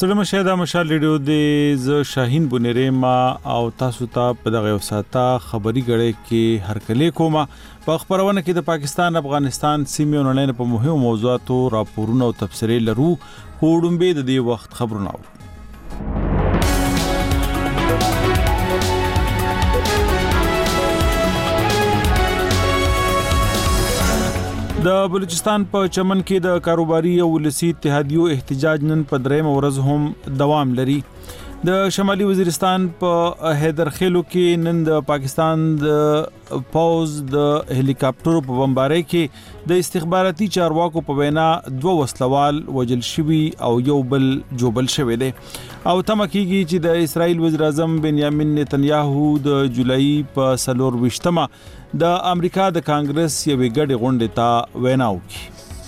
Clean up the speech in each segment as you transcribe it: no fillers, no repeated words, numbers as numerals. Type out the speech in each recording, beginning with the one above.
سلام شه دا مشال ریډیو د ز شاهین بنيري ما او تاسو ته په دغه وساته خبري غړې کې هرکلی کومه په خبرونه کې د پاکستان افغانستان سیمې اونلاین په مهمو موضوعاتو راپورونه او تفسیرې لرو هوډمبه د دې وخت خبرونه اورو د بلوچستان په چمن کې د کاروباري او ولسی اتحادیو احتجاج نن په درېم ورځ هم دوام لري د شمالي وزیرستان په حیدرخیلو کې نن د پاکستان د پوز د هلیکاپټرو په بمبارۍ کې د استخباراتي چارواکو په وینا 2 وسلوال وجل شوي او یو بل جوبل شوی دی او تم کېږي چې د اسرائیل وزیر اعظم بنیامین نتنیاهو د جولای په 24مه د امریکا د کانګرس یوې ګډې غونډې ته وینا وکړي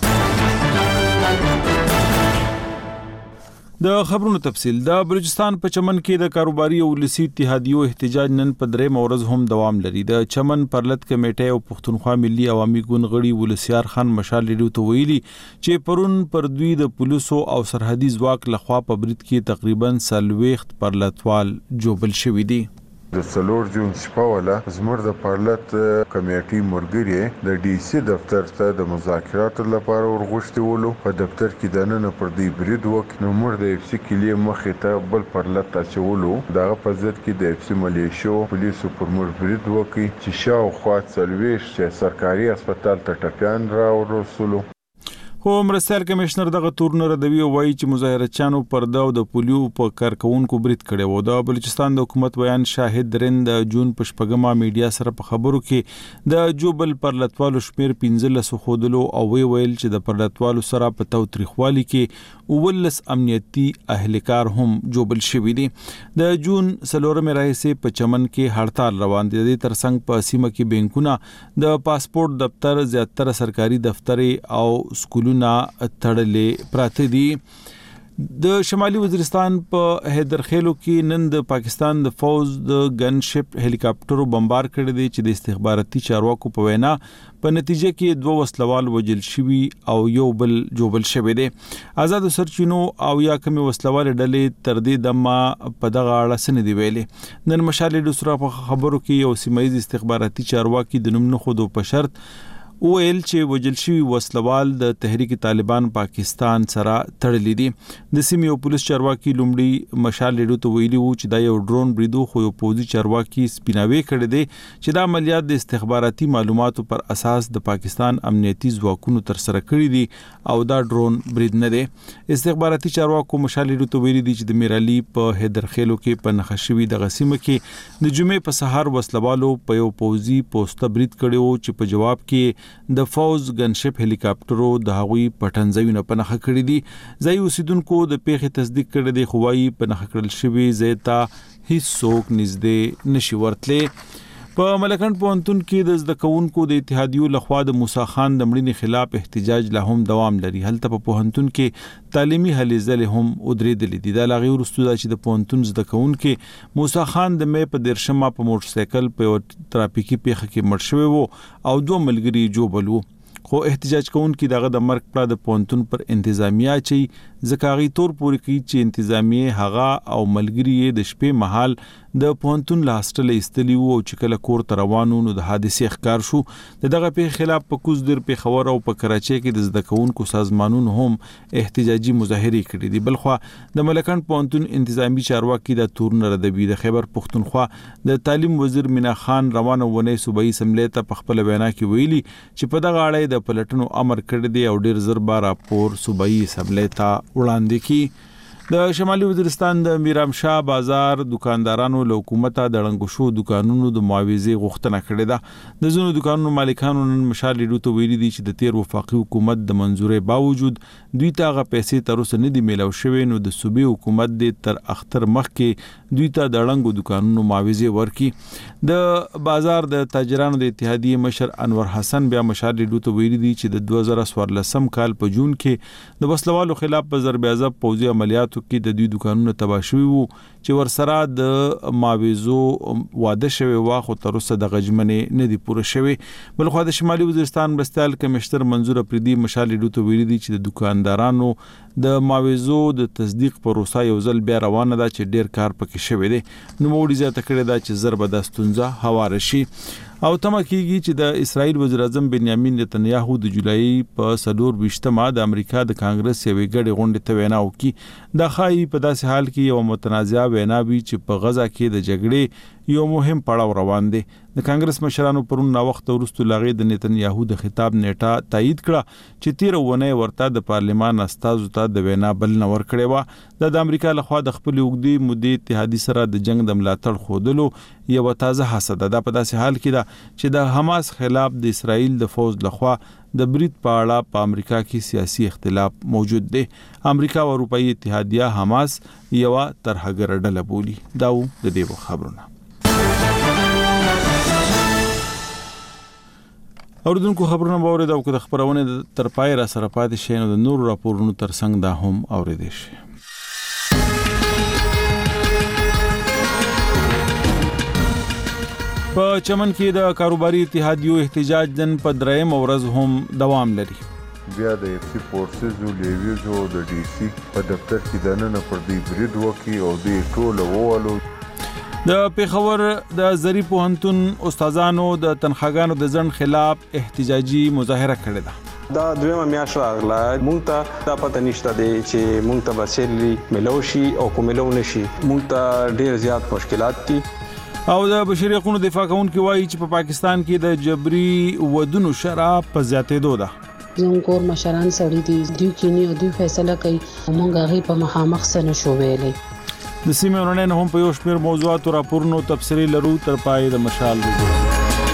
د خبرونو تفصیل د بلوچستان په چمن کې د کاروباري او ولسی اتحادیو احتجاج نن په درېم ورځ هم دوام لري د چمن پرلط کمیټه او پښتونخوا ملي عوامي ګوند غړي ولسیار خان مشال ریډیو ته ویلي چې پرون پر دوی د پولیسو او سرحدي ځواک لخوا په برید کې تقریبا 40 پرلطوال جوبل شوي دي د سلور جون شپه ولا زمر د پارلت کمیټي مرګري د ډي سي دفتر ته د مذاکراتو لپاره ورغښتي ولو په دفتر کې د نن پر دی برید وک نو مر د اف سي کلی مخې ته بل پارلت اچولو دغه په ضد کې د اف سي ملیشو پولیسو پر مر برید وکي چې شاو خواط سلويش چې سرکاري هسپتال ته ټپيان را ورسولو خو مرستیال کمشنر دغه تورنر ردوی وایي چې مظاهرچیانو پر د پولیو په کارکونکو برید کړي وو د بلوچستان د حکومت بیان شاهد رند جون په شپږمه میډیا سره په خبرو کې د جوبل پرلطوالو شمیر 15 خودلو او ویل چې د پرلطوالو سره په توتریخوالي کې اولس امنیتي اهلکار هم جوبل شوی دي د جون سلورمه راهسه په چمن کې هړتال روان دي د ترڅنګ په سیمه کې بانکونه د پاسپورت دفتر زیاتره سرکاري دفتر او سکول نه تړلې پراته دي د شمالي وزیرستان په حیدرخیلو کې نن د پاکستان د فوز د گن شپ هلیکاپټرو بمبار کړی دی چې د استخباراتي چارواکو په وینا په نتیجه کې 2 وسلوال وجل شوي او یو بل جوبل شوی دی آزاد سرچینو او یا کومي وسلوال ډلې تر دې دمه په دغه اړه سن دی ویلي نن مشالې د سره په خبرو کې یو سیمایي استخباراتي چارواکي د نوم نه خودو په شرط ویل چې وجل شوی وسلوال د تحریک طالبان پاکستان سره تړلې دي د سیمې پولیس چارواکي لومړی مشال ریډیو ته ویلي وو چې دا یو ډرون بریدو خو یو پوزي چارواکي سپیناوي کړی دی چې دا عملیات د استخباراتي معلوماتو پر اساس د پاکستان امنیتي ځواکونو تر سره کړی دي او دا ډرون برید نه دی استخباراتي چارواکو مشال ریډیو ته ویلي دي چې د میرالي په حیدرخیلو کې په نخښوي د غسیمه کې د جمعې په سحر وسلوالو په یو پوزي پوسټ برید کړو چې په جواب کې د فوز گنشپ هلیکاپټرو د هغوی پټنځایونه په نخښه کړی دي ځای اوسیدونکو د پیښې تصدیق کړی دی خو وايي په نخښه کړل شوی زیتا هیڅ څوک نږدې نشي ورتلې په ملکند پوهنتون کې د زده کوونکو د اتحادیو لخوا د موسی خان د مړینې خلاف احتجاج لا هم دوام لري هلته په پوهنتون کې تعلیمي هلې ځلې هم ودرېدلې دي د لاغي ورستو چې د پوهنتون زده کوونکو موسی خان د مې په 13مه په موټر سایکل په ترافیکي پیښه کې مړ شوی وو او 2 ملګري جوبل وو خو احتجاج کوونکو دغه د مرګ په د پوهنتون پر انتظامیه چې زکاغي تور پوری کوي چې انتظامیه هغه او ملګری د شپې مهال د پوهنتون له هاستل ایستلی وو چې کله کور ته روانو نو د حادثې ښکار شو دغه په خلاف په کوزدر په خبر او په کراچۍ کې د زده کوونکو سازمانونو هم احتجاجي مظاهره کړې دي بلخو د ملکند پوهنتون انتظامی چارواکي د تورن ردبی د خیبر پښتونخوا د تعلیم وزیر مینا خان روانه ونه صوبایي سملې ته په خپل وینا کې ویلي چې په دغه اړه د پلټنو امر کړی دی او ډیر زر بار راپور صوبایي سملې ته وړاندې کی د شمالي وزیرستان د میرامشاه بازار دکاندارانو له حکومت د رنګو شو دکانونو د معاوضه غوښتنه کړې ده د زونو دکانونو مالکانو نن مشال ریډیو ته ویلي دي چې د تیر وفاقي حکومت د منزورې باوجود دوی ته غو پیسې تر اوسه نه دی میلاو شوی نو د صوبې حکومت د تر اختر مخ کې دوی ته د رنګو دکانونو معاوضه ورکي د بازار د تاجرانو د اتحادیه مشر انور حسن بیا مشال ریډیو ته ویلي دي چې د 2014 کال په جون کې د وسلوالو خلاف په ضرب عضب پوځي عملیات حالاتو کې د دوی دکانونه تباه شوي وو چې ورسره د معاوضو واده شوی وا خو تر اوسه د غجمنې نه دی پوره شوی. بل خو د شمالي وزیرستان مرستیال کمشنر منظور افریدي مشال ډوته ویلي دي چې د دکاندارانو د معاوضو د تصدیق پروسه یو ځل بیا روانه ده چې ډیر کار پکې شوی دی. نو موږ زیاته کړی دا چې ضرب د ستونزه هواره شي او تمه کیږي چې د اسرائیل وزیر اعظم بنیامین نتنیاهو د جولای په 24مه د امریکا د کانګرس یوې ګډې غونډې ته وینا وکړي. دا خایي په داسې حال کې یو متنازعه وینا وي چې په غزا کې د جګړې یو مهم پړاو روان دی. د کانګرس مشرانو پرون نا وخت وروسته لاغې د نتنیاهو د خطاب نیټه تایید کړه چې 13 ونه ورته د پارلمان استازو ته د وینا بلنه ورکړې و. د امریکا لخوا د خپل وګړي مودې اتحادی سره د جنگ د ملاتړ خودلو یو تازه حسد ده. په داسې حال کې ده چې د حماس خلاف د اسرائیل د فوج لخوا د برید په اړه په امریکا کې سیاسي اختلاف موجود دی. امریکا او اروپאי اتحادیه حماس یو ترهګر ډله بولي. دا د دې خبرونه. اوردونکو خبرونه باور دا وکړه خبرونه تر پای را سره پاتې شي نو د نور راپورونو ترڅنګ دا هم اوریدئ شي. په چمن کې د کاروباري اتحادیو احتجاج نن په درېم ورځ هم دوام لري. بیا د اف سی فورسز او لیویزو د ډي سي په دفتر کې د نن پر دې برید وکي او د ټولو ووالو. د پیښور د زری پوهنتون استادانو د تنخواګانو د ځنډ خلاف احتجاجي مظاهره کړې ده. دا دویمه میاشت راغله مونږ ته دا پته نشته دی چې مونږ ته به سیلري ملوشي او کوم ملو نشي. مونږ ته ډیر زیات مشکلات دي. او د بشري حقوقو دفاع کوونکي وایي چې په پاکستان کې د جبري ودونو شراب په زیاتېدو ده. زموږ مشران سړي دي دوی کینی او دوی فیصله کوي مونږ هغه په مخامخ سره شو ویلې. د سیمې ورننه هم په یو شمېر موضوعات او راپورونو تفصیلي لرو تر پای د مشال وګورئ.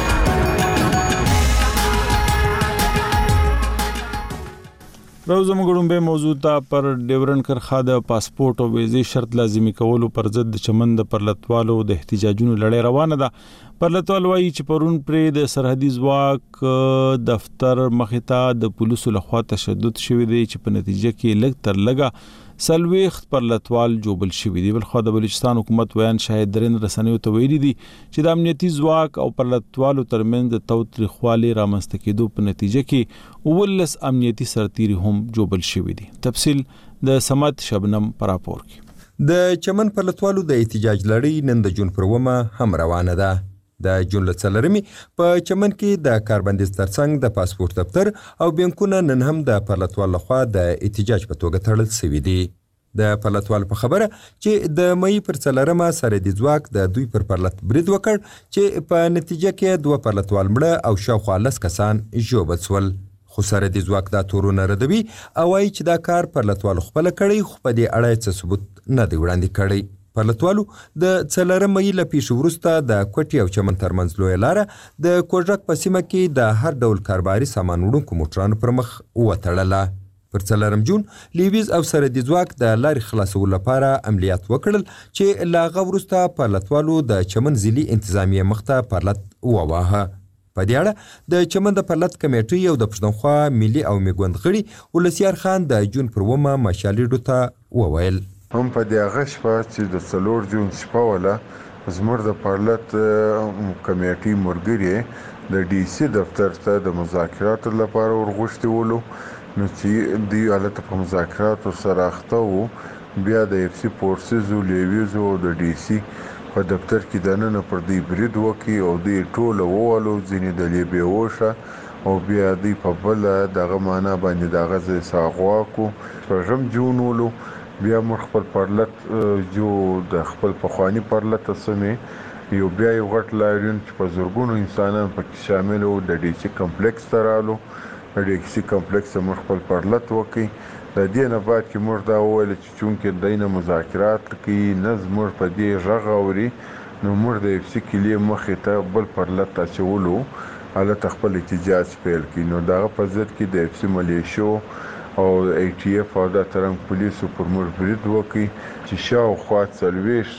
روزه مګړم به موضوع ته پر ډیورن کرخه د پاسپورت او ویزې شرط لازمي کولو پر ضد د چمن د پرلتوالو د احتجاجونو لړۍ روانه ده. پرلتوال وایي چې پرون پرې د سرحدي ځواک دفتر مخې ته د پولیسو لخوا تشدد شوی دی چې په نتیجه کې لږ تر لږه سلويخت پرلتوال جوبل شوی دی. بل خو د بلوچستان حکومت ویان شاهد درین رسنیو ته ویلي دي چې د امنیتي ځواک او پرلتوالو ترمنځ د توتریخوالي رامنځته کېدو په نتیجه کې ولس امنیتي سرتیري هم جوبل شوی دي. تفصیل د سمت شبنم پر راپور کې. د چمن پرلتوالو د احتجاج لړۍ نن د جون پر 1 هم روانه ده. د جون له 4 په چمن کې د کاربندیز ترڅنګ د پاسپورت دفتر او بانکونه نن هم د پرلتوال لخوا د احتجاج په توګه تړل شوي دي. د پرلتوال په خبره چې د مې پر 4 سرحدي ځواک د دوی پر پرلت برید وکړ چې په نتیجه کې 2 پرلتوال مړه او شاوخوا 10 کسان ژوبل شول. خو سرحدي ځواک دا تورونه ردوي او وايي چې دا کار پرلتوال خپل کړی خو په دې اړه څه ثبوت نه دی وړاندې کړی. پرلتوالو د 4 مې له پیښو وروسته د کوټي او چمن ترمنځ لویه لاره د کوژک په سیمه کې د هر ډول کاروباري سامان وړونکو موټرانو پر مخ وتړله. پر 4 جون لیویز او سرحدي ځواک د لارې خلاصولو لپاره عملیات وکړل چې له هغه وروسته پرلتوالو د چمن ضلعي انتظامیه مخته پرلت وواهه. په دې اړه د چمن د پرلت کمیټې او د پښتونخوا ملي او میګوند غړي ولسیار خان د جون پر 1 مشالې ته وویل هم په دې هغه شپه چې د 4 جون شپه ولا زموږ د پرلت کمیټې مرګري د ډي سي دفتر ته د مذاکراتو لپاره ورغوښتي ولو نو چې دی حالت په مذاکراتو سره اخته وو. بیا د اف سی فورسز او لیویزو د ډي سي په دفتر کې د نن پر دې برید وکي او د ټولو ووالو ځینې د لیبي وشه او بیا دی په بل دغه معنا باندې دغه ځای ساغوا کو. په جون ولو بیا موږ خپل پرلت جو د خپل پخوانی پرلت سمې یو بیا یو غټ لاریون چې په زورګونو انسانان پکې شامل وو د ډي سي کمپلیکس ته رالو. د ډي سي کمپلیکس موږ خپل پرلت وکي. د دې نه بعد کې موږ دا وویل چې چونکې دینه مذاکرات کوي نه زموږ په دې غږ اوري نو موږ د اف سی کلی مخې ته بل پرلت اچولو حالت خپل احتجاج پیل کړي. نو دغه په ضد کې د اف سی ملیشو او ای ټي اف او د ترنګ پولیسو پر موږ برید وکړي چې شاوخوا 40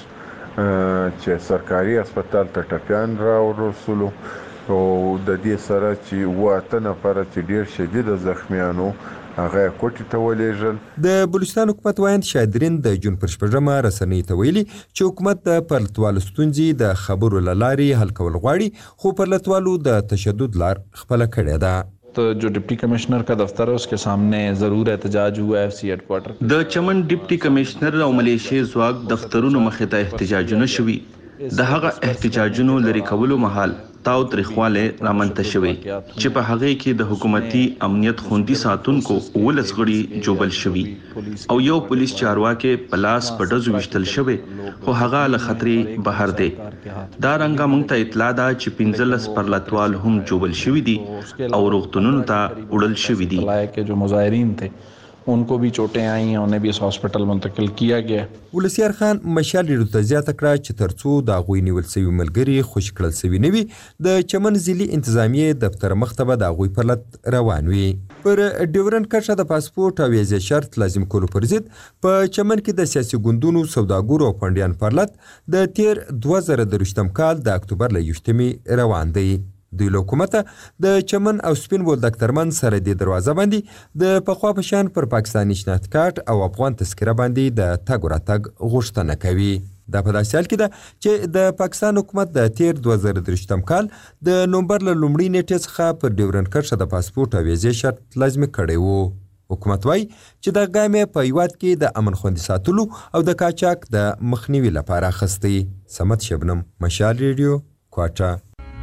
چې سرکاري هسپتال ته ټپیان راورسولو او د دې سره چې 8 نفر چې ډیر شدید زخمیانو هغه کوټې ته ولېږل. د بلوچستان حکومت وایند شادرین د جون پر 6 رسنۍ ته ویلي چې حکومت د پرلتوالو ستونزې د خبرو له لارې حل کول غواړي، خو پرلتوالو د تشدد لار خپله کړې ده. तो जो deputy commissioner का दफ्तर है उसके सामने ज़रूर एहतजाज हुआ है FC हेडक्वार्टर. د چمن ډیپټي کمشنر او ملیشیا ځواک دفترونو مخې ته احتجاجونه شوي. د هغه احتجاجونو لري کولو مهال تاو تاریخواله رامنځته شوی چې په هغه کې د حکومتي امنیت خوندي ساتونکو ولس غړي جوبل شوی او یو پولیس چارواکي پلاس پډزو وشتل شوی، خو هغه له خطرې بهر دی. دا رنګه مونږ ته اطلاع ده چې 15 پرلتوال هم جوبل شوی دي او روغتونونو ته وړل شوی دي. जो मुजाहिरीन थे उनको भी चोटें आई हैं, उन्हें भी इस हॉस्पिटल मुंतकिल किया गया. ولسیار خان مشال ډیرو زیاته کړه چې ترڅو د غوي نیول سوي ملګری خوش کړل سوي نه وي، د چمن ضلعي انتظامیه دفتر مختبه د غوي پر لټ روان وي. پر ډیورن کرښه د پاسپورت او ویزې شرط لازم کولو پر ضد په چمن کې د سیاسي ګوندونو سوداګرو او پنډیان پر لټ د تیر 2023 کال د اکتوبر له 28 روان دی. دوی له حکومته د چمن او سپین بولدک ترمنځ سره د دروازه باندې د پخوا په شان پر پاکستاني شناخت کارت او افغان تذکره باندې د تګ راتګ غوښتنه کوي. دا په داسې حال کې ده چې د پاکستان حکومت د تیر 2023 کال د نومبر له لومړۍ نیټې څخه پر ډیورن کرښه د پاسپورت او ویزې شرط لازمي کړی وو. حکومت وایي چې دا ګام یې په هیواد کې د امن خوندي ساتلو او د قاچاق د مخنیوي لپاره اخیستی. صمد شبنم، مشال ریډیو، کوټه.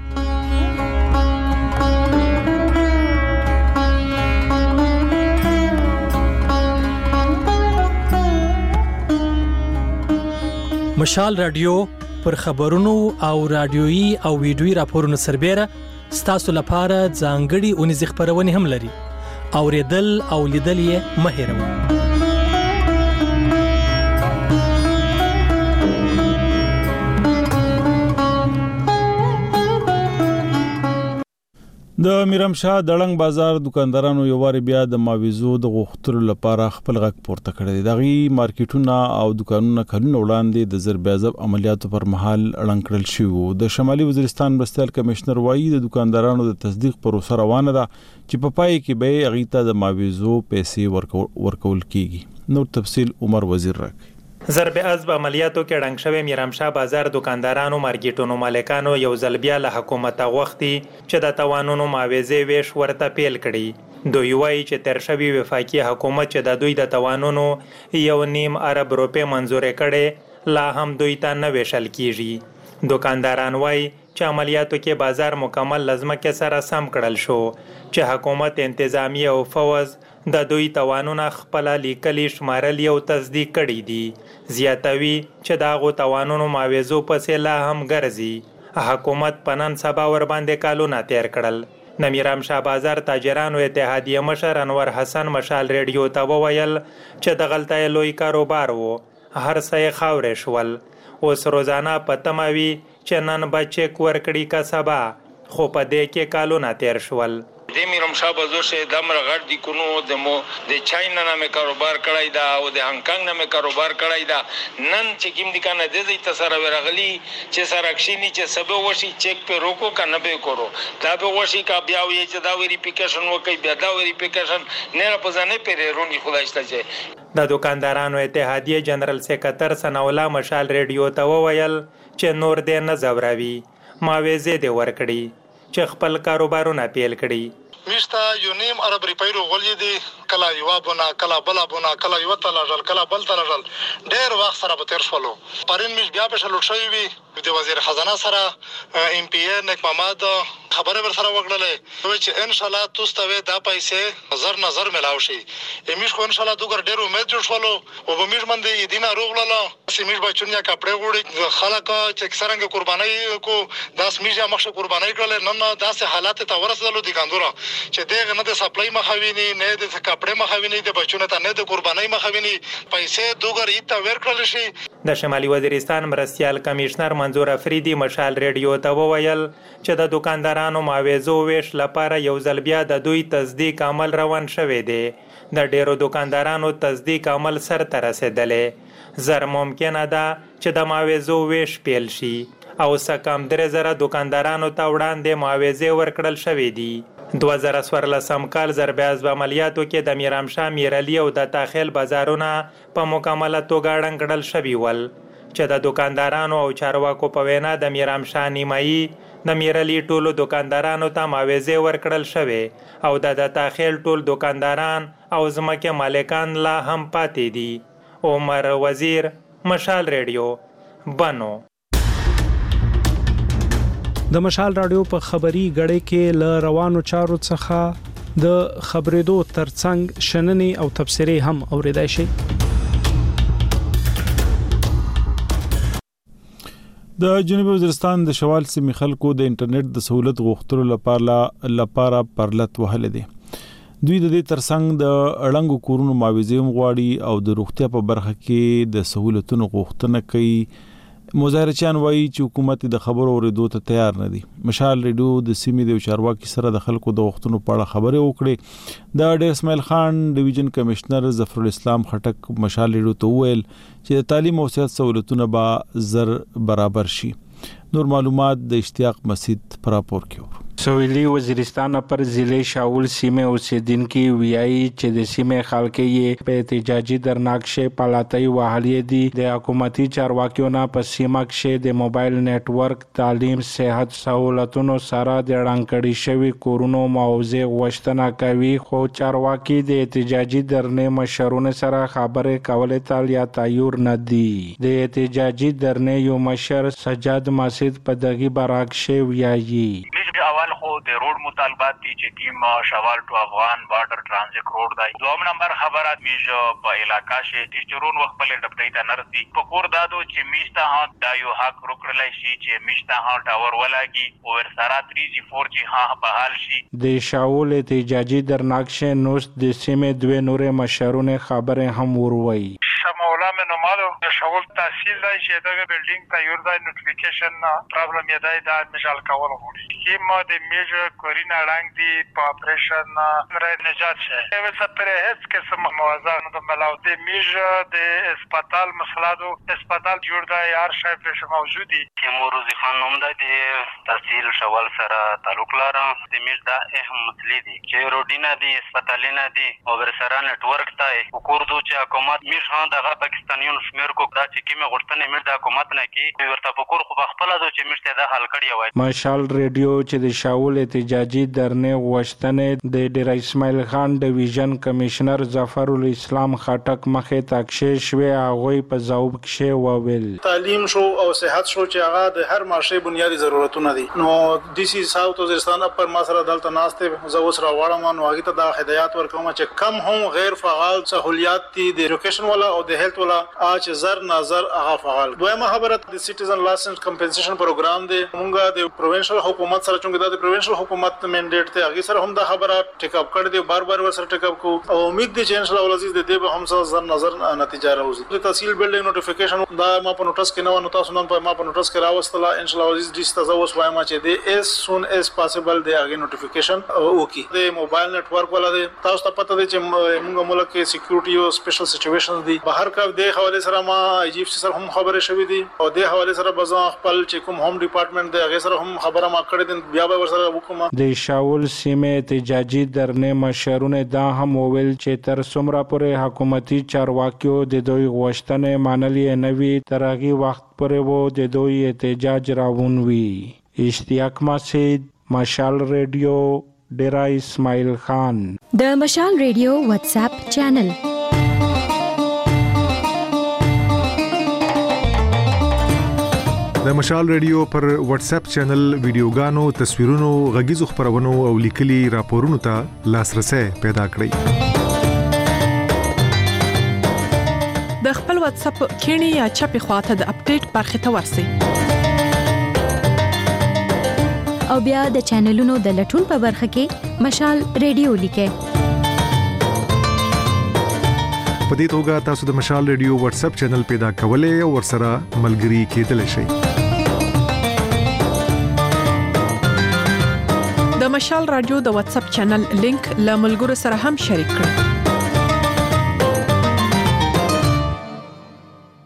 مشال رادیو پر خبرونو او رادیويي او ویډیويي راپورونو سربېره ستاسو لپاره ځانګړي اونیزې خپرونې هم لري. اوریدل او لیدل یې مه هېروئ. د میرمشاه دړنګ بازار دکاندارانو یو واری بیا د ماویزو د غوښتلو لپاره خپل غږ پورته کړی دی. دغه مارکیټونه او دکانونه کلونه وړاندې د ضربېعضب عملیاتو پر مهال اړنګ کړل شوي. د شمالي وزیرستان مرستیال کمشنر وایي د دکاندارانو د تصدیق پروسه روانه ده چې په پای کې به هغوی ته د ماویزو پیسې ورکول کیږي. نور تفصیل عمر وزیر راکړي. ضرب عضب عملیاتو کې ړنګ شوی میرمشاه بازار دکاندارانو مارکیټونو مالکانو یو ځل بیا له حکومت غوښتي چې د توانونو معاوضې ویش ورته پیل کړي. دوی وایي چې تیر شوی وفاقي حکومت چې د دوی د توانونو 1.5 ارب روپۍ منظور کړي لا هم دوی ته نه ویشل کیږي. دکانداران وایي چې عملیاتو کې بازار مکمل لزمکه سره سم کړل شو چې حکومت انتظامیه او فوز د دوی توانونه خپل لیکلي شمارلي او تصدیق کړي دي. زیاتوي چې داغو توانونو معاوضو پسې لا هم ګرځي. حکومت په نن سبا ور باندې کالونه تیر کړل. د میرمشاه بازار تاجرانو اتحادیه مشر انور حسن مشال ریډیو ته وویل چې د غلطۍ لوی کاروبار وو، هر څه یې خاورې شول. اوس روزانه په تمه وي چې نن به چک ورکړي که سبا، خو په دې کې کالونه تیر شول. د میرمشاه بازار شه د مرغړ دی کونو د چاینا نامه کاروبار کړای دا او د هانګ نامه کاروبار کړای دا. نن چې کوم دي کنه د دې تسره ورغلی چې سرکشینی چې سبه وشي چک په روکو کنه به کورو دا به وشي کا بیا وی چې دا ویریفیکیشن وکي بیا دا ویریفیکیشن نه په ځنه پیرونی خدایشته چې د دکاندارانو اتحادیه جنرال سیکریټر ثناءالله مشال ریډیو ته وویل چې نور دې نه زوراوي، معاوضې دې ورکړي چې خپل کاروبارونه پیل کړي. میشته 1.5 ارب روپۍ غولې دي، کله یو بونه کله بل بونه کله یو تلل کله بل تلل، ډېر وخت سره به تیر شولو. پرین میش بیا په شلو شوی وي د وزیر خزانه سره ام پی ای نیک محمد خبره ور سره وکړلې چې ان شاء الله تاسو ته دا پیسې زر نظر ملاو شي. میش خو ان شاء الله دوګر ډېر امید جوړ شولو او به میش باندې دینه روغله سیمیش بچونیا کپڑے وړي خلک چې څنګه قرباني کو داس میشه مخه قرباني کړل. نن داسې حالات ته ورسېدلو دي ګاندورا چې دغه نه د سپلای مخاویني نه د کپڑے مخاویني د بچونو ته نه د قرباني مخاویني پیسې دوګر ایته ورکړل شي. د شمالي وزیرستان مرستیال کمشنر منظور افریدي مشال ریډیو ته وویل چې د دکاندارانو معاوضو ویش لپاره یو ځل بیا د دوی تصدیق عمل روان شوی دی. د ډیرو دکاندارانو تصدیق عمل سر ته رسیدلی. زر ممکنه ده چې د معاوضو ویش پیل شي او سکم 3000 دکاندارانو ته وړاندې معاوضې ورکړل شوې دي 2014 کال ضرب عملیاتو کې د میرامشاه میرعلي او د تاخیل بازارونه په مکمله توګه ړنګ کړل شوي ول چې د دکاندارانو او چارواکو په وینا د میرامشاه نیمایي د میرعلي ټولو دکاندارانو ته معاوضې ورکړل شوې او د تاخیل ټول دکانداران او ځمکې مالکان لا هم پاتې دي عمر وزیر مشال ریډیو بنو د مشال رادیو په خبري غړې کې ل روانو چارو څخه د خبرېدو ترڅنګ شننې او تبصرې هم اوریدای شي د جنوبي وزیرستان د شوال سیمې خلکو د انټرنیټ د سہولت غوښتلو لپاره پرلط وهل دي دوی د دې ترڅنګ د اړنګو کورونو معاوضې غواړي او د روغتیا په برخه کې د سہولتونو غوښتنه کوي مظاهرچیان وایي چې حکومت د خبرو اوریدو ته تیار نه دي مشال ریډیو د سیمې د چارواکي سره د خلکو د غوښتنو په اړه خبرې وکړې د ډیر اسماعیل خان ډیویژن کمشنر ظفر الاسلام خټک مشال ریډیو ته وویل چې د تعلیم او صحت سہولتونه به زر برابر شي نور معلومات د اشتیاق مسجد پر راپور کې سویلی وزیرستان پر ضلع شاول سیمه اوسیدونکو ویایي چې د سیمه خلک یې په احتجاجي درناکشه پالاتای وهلې دي د حکومتي چارواکیو نه په سیمه کې د موبایل نتورک تعلیم صحت سہولتونو سره د وړاندې شوی کورونو معاوضې غوښتنه کوي خو چارواکي د احتجاجي درنې مشرونه سره خبرې کولې تل یا تایور نه دي د احتجاجي درنې یو مشر سجاد مسجد په دغه براکشه ویایي اول خو د روډ مطالبات دي چې ټیم شوال ټو افغان بارډر ترانزیت روډ دی دوم نمبر خبرات میجو په علاقہ کې تیچرون وخت په ډپټی ته نرسي په کور دادو چې میشته ها د یو حق روکړلای شي چې میشته ها ټاور ولاږي او ورسره 3G 4G ها په حال شي د شاول احتجاجي درناکشه نوست د سیمې دوه نورې مشرونه خبره هم وروي شمولا منو مالو شغل تحصیل دی چې دغه بلډینګ ته یور دی نوټیفیکیشن پرابلم یې دی دا مشال کول غوړي کی ما د میجر کورینا رنگ دی په اپریشن را نجات شه اوس پر هیڅ قسم موازنه د ملاوت میجر د هسپتال مسلادو هسپتال جوړ دی هر شی په موجودي موروزی خان نوم د تحصیل شوال سره تعلق لرم د میجر د اهم مسلې دي چې روډینا دی هسپتالینه دی او ورسره نتورک ته وکړو چې حکومت میجر دغه پاکستانیونو شمیر کو دا چې کیمه غوښتنې مې د حکومت نه کی ورته فکر خو خپل د چې مشته د حل کړی وای مشال ریډیو چې د شاول احتجاجي درنې غوښتنې د ډیر اسماعیل خان ډیویژن کمشنر ظفر الاسلام خټک مخې تاکشه شوی هغه په ځواب کې وویل تعلیم شو او صحت شو چې هغه د هر معاشري بنیادی ضرورتونه دي نو د سی ساوث وزیرستان پر مسله دلته ناشته زو سره واړم نو هغه ته د هدایت ورکوم چې کم هم غیر فعال سہولیات دي د ایجوکیشن ولا او د هیلث ولا اچ زر نظر هغه فعال دویمه خبره د سټیزن لایسنس کمپنسیشن پروګرام دی مونږه د پروینشل حکومت سره چونګه د پروینشل حکومت منډیټ ته هغه سره هم د خبره ټیک اپ کړی دی بار ورسره ټیک اپ کو او امید دي چې ان شاء الله عزیز د دې به هم سره زر نظر نتیجه راوځي د تحصیل بلډینګ نوټیفیکیشن دا ما په نوټس کې نو تاسو نن په ما په نوټس کې راوستله ان شاء الله عزیز د تاسو وایم چې د as soon as possible د هغه نوټیفیکیشن وکي د موبایل نتورک ولا د تاسو ته پته دی چې موږ ملک کې سکیورټي او سپیشل سچويشنز دي بهر کا د حواله سره ما ایجیپت سره هم خبره شوې دي او د حواله سره بزا خپل چې کوم هوم ډپارټمنټ دی هغه سره هم خبره ما کړې دي بیا به ورسره وکم د شاول سیمه احتجاجي درنې مشرونه دا هم ویل چې تر څومره پورې حکومتي چارواکیو د دوی غوښتنې منلې نه وي تر هغه وخت پورې وو د دوی احتجاج راوونوي اشتیاق مسجد مشال ریډیو ډیرا اسماعیل خان د مشال ریډیو واتس اپ چینل د مشال ریډیو پر واتس اپ چینل ویډیوګانو تصویرونو غږیزو خبرونو او لیکلي راپورونو ته لاسرسي پیدا کړئ د خپل واتس اپ کینی یا چپی خواته د اپډیټ برخه ته ورسئ او بیا د چینلونو د لټون په برخه کې مشال ریډیو لیکئ په دې توګه تاسو د مشال ریډیو واتس اپ چینل پیدا کولای او ورسره ملګري کېدلی شئ د مشال رادیو د واتس اپ چینل لینک له ملګرو سره هم شریک کړئ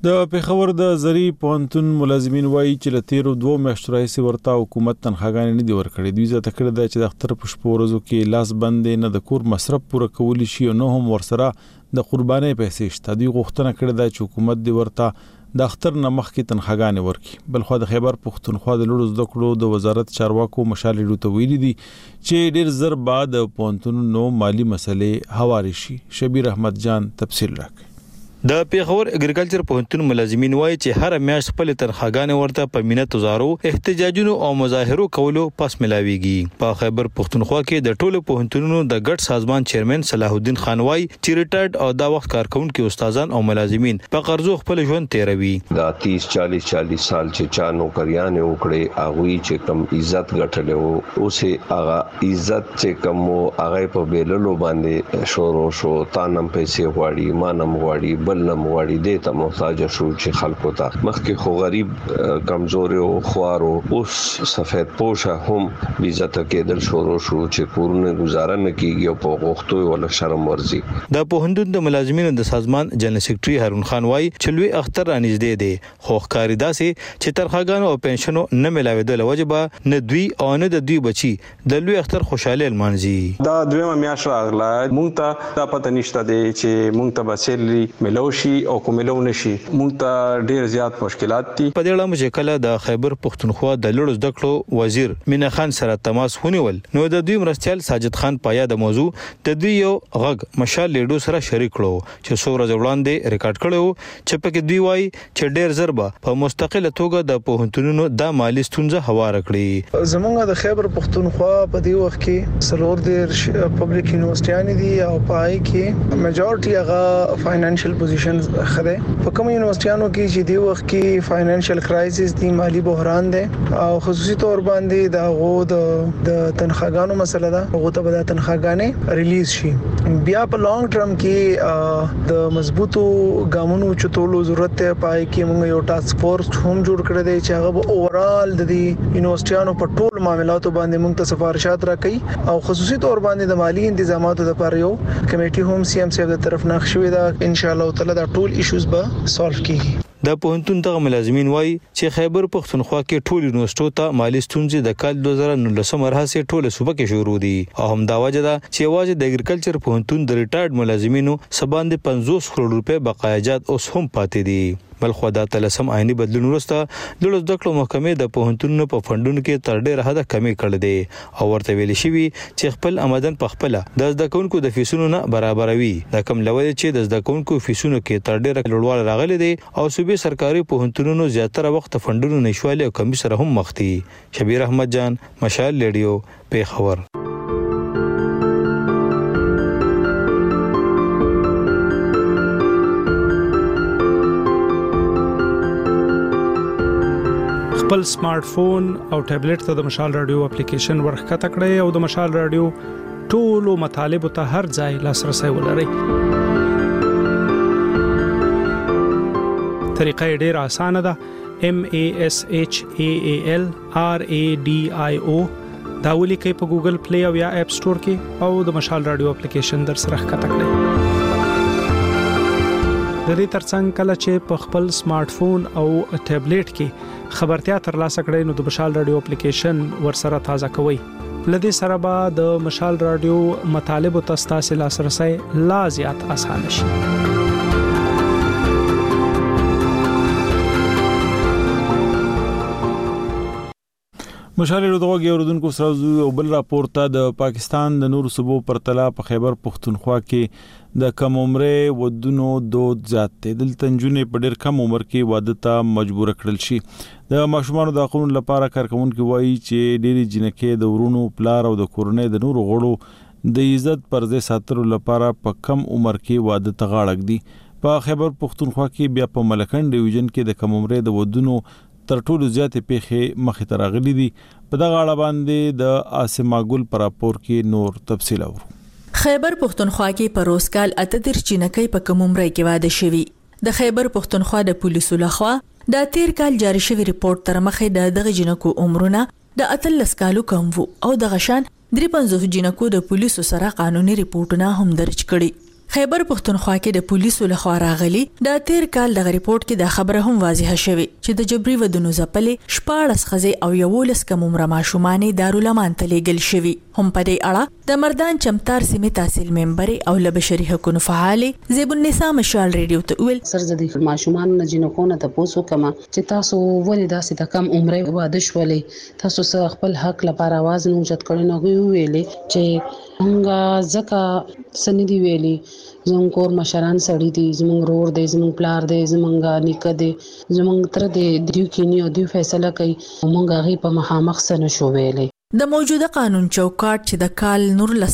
د پیښور د زری پوهنتون ملازمین وایي چې له تیرو 2 میاشتو راهیسې ورته حکومت تنخواګانې نه دي ورکړې. دوی زیاته کړې ده چې د اختر په شپو ورځو کې لاس بندې نه د کور مصرف پوره کولی شي او نه هم ورسره د قربانۍ پیسې شته. دوی غوښتنه کړې ده چې حکومت دې ورته د اختر نه مخکې تنخواګانې ورکړي. بلخوا د خیبر پښتونخوا د لوړو زده کړو د وزارت چارواکو مشال ته ویلي دي چې ډېر زر بعد پوهنتونونو مالی مسلې هواري شي. شبیر احمد جان تفصیل راکړي. د پیښور اګریکلچر پوهنتون ملازمین وایي چې هر میاشت خپل تنخواګانې ورته په مینه تزارو احتجاجونو او مظاهرو کولو پس ملاويږي. په خیبر پښتونخوا کې د ټولو پوهنتونونو د ګډ سازمان چیرمن صلاح الدین خان وایي چې ریټایرډ او دا وخت کارکونکو استادان او ملازمین په قرضو خپل ژوند تیروي. دا 30-40 سال چې چا نوکریان وکړي هغه چې کم عزت ګټلو اوسه هغه عزت چې کم هغه په بیللو باندې شروع شو تانم پیسې غواړي مانم غواړي بلنم غواړي دې ته محتاج شو چې خلکو ته مخکې خو غریب کمزوري او خوارو اوس سفید پوشه هم عزت کېدل شروع شو چې کورونه گزاره نه کیږي او په غوښتو ولا شرم ورزي. د پوهنتون د ملازمینو د سازمان جنرال سیکریټري هارون خان وایي چې لوی اختر رانږدې دی خو ښکاری داسې چې تنخواګانو او پنشنو نه ملاوېدل وجبه نه دوی او نه د دوی بچي د لوی اختر خوشاله لمانځي. دا دویمه میاشت راغله مونږ ته دا پته نشته دی چې مونږ ته بسلی شي او کوملو نشي مونږ ته ډیر زیات مشکلات دي. په دې اړه چې کله د خیبر پښتونخوا د لوړو زده کړو وزیر مینا خان سره تماس ونیول نو د دوی مرستيال ساجد خان پایا د موضوع د دوی یو غږ مشال لیډو سره شریک کړو چې څو ورځې وړاندې ریکارډ کړو چې پکې دوی وایي چې ډیر ضربه په مستقله توګه د پوهنتونونو د مالی ستونزه هوار کړی. زمونږ د خیبر پښتونخوا په دې وخت کې سلور د پبلک یونیورسيټیان دي او پای کې میجورټي هغه فاینانشل پوزیشن خره په کوم یونیورسيټیانو کې چې دی وخت کې فاینانشل کرایسس دی مالی بحران دی او خصوصي تور باندې دا غو د تنخواګانو مسله ده هغه ته به تنخواګانې ریلیز شي. بیا په لانګ ټرم کې د مضبوطو ګامونو چتولو ضرورت ته پای کې موږ یو ټاسک فورس هم جوړ کړی دی چې هغه اوورال د یونیورسيټیانو په ټول معاملاتو باندې موږ ته سفارشات راکړي او خصوصي تور باندې د مالی تنظیماتو لپاره یو کمیټي هم سی ام سی د طرف نه شوې ده. ان شاء الله تعالی دا ټول ایشوز به سولف کیږي. د پوهنتون دغه ملازمین وایي چې خیبر پښتونخوا کې ټول یونیورسيټو ته مالی ستونزې د کال 2019 راهیسې ټوله صوبه کې شروع دي او هم دا وجه ده چې یوازې د اګریکلچر پوهنتون د ریټایرډ ملازمینو سباندې 50 کروڑ روپے بقایجات اوس هم پاتې دي. بلخو دا تلسم عیني بدلون وروسته د لوړ زده کړو محکمې د پوهنتونونو په فندونو کې تر ډېره حده کمی کړې ده او ورته ویل شوی چې خپل آمدن په خپل د زده کوونکو د فیسونو نه برابروي. دا کم لوي چې د زده کوونکو فیسونو کې تر ډېره لوړوالی راغلي دي او صوبې سرکاري پوهنتونونو زیاتره وخت فندونو نشوالي او کمی سره هم مخ دي. شبیر احمد جان مشال ریډیو پیښور. خپل سمارټ فون او ټابلیټ ته د مشال رادیو اپلیکیشن ورخته کړئ او د مشال رادیو ټولو مطالب ته هر ځای لاسرسي ولرئ. طریقه ډیره اسانه ده. MASHAAL RADIO دا ولیکئ په ګوګل پلی او یا اپ سٹور کې او د مشال رادیو اپلیکیشن در سره ښکته کړئ. د دې ترڅنګ کله چې په خپل سمارټ فون او ټابلیټ کې خبرتیا ترلاسه کړئ نو د مشال رادیو اپلیکیشن ورسره تازه کوئ. لدې سره به د مشال رادیو مطالب او تاسو لاسرسي لا زیات اسانه شي. مشال رادیو کې اوردونکو سره او بل راپورته د پاکستان د نور صوبو پرتله په خیبر پښتونخوا کې د کم عمره ودونو دود زیات دي. دلته نجونې په ډېر کم عمر کې واده ته مجبور کړل شي. د ماشومانو د حقوقو لپاره کارکونکو وایي چې ډېری جنکې د ورونو پلار او د کورنۍ د نورو غړو د عزت پرځې ساتلو لپاره په کم عمر کې واده ته غاړک دي. په خیبر پښتونخوا کې بیا په ملکن ډیویژن کې د کم عمره د ودونو تر ټولو زیاتې پیښې مخې ته راغلي دي. په دغه اړه باندې د اسماګل پر راپور کې نور تفصیل اورو. خیبر پښتونخوا کې په روزګال 38 جنکۍ په کم عمر کې واده شوي. د خیبر پښتونخوا د پولیسو لخوا د تیر کال جاری شوی ریپورت تر مخه د دغه جنکو عمرونه د 13 کالو کم وو او د غشان 53 جنکو د پولیسو سره قانوني ریپورتونه هم درج کړي. خیبر پښتونخوا کې د پولیسو لخوا راغلي د تیر کال د ریپورت کې د خبره هم واضحه شوه چې د جبري ودونو ځپلې 14 خزې او 11 کم عمر ماشومان دارالمان ته لیږل شوي. هم په دې اړه د مردان چمتار سیمې تحصیل ممبر او له بشري حقوقو فعال زیب النساء مشال ریډیو ته ویل سرزدي ماشومان نه جنکو نه تاسو کما چې تاسو ولې داسې د کم عمره واده شولې تاسو سره خپل حق لپاره आवाज نه اوچت کړی نو ویلې چې څنګه ځکه سندي ویلي زموږ کور مشران سړی دي زموږ رور دی زموږ پلار دی زموږ نیکه دی زموږ تر دې دیو کینی او دیو فیصله کوي موږ هغه په مخامخ سره شو ویلي. د موجوده قانون چوکاټ چې د کال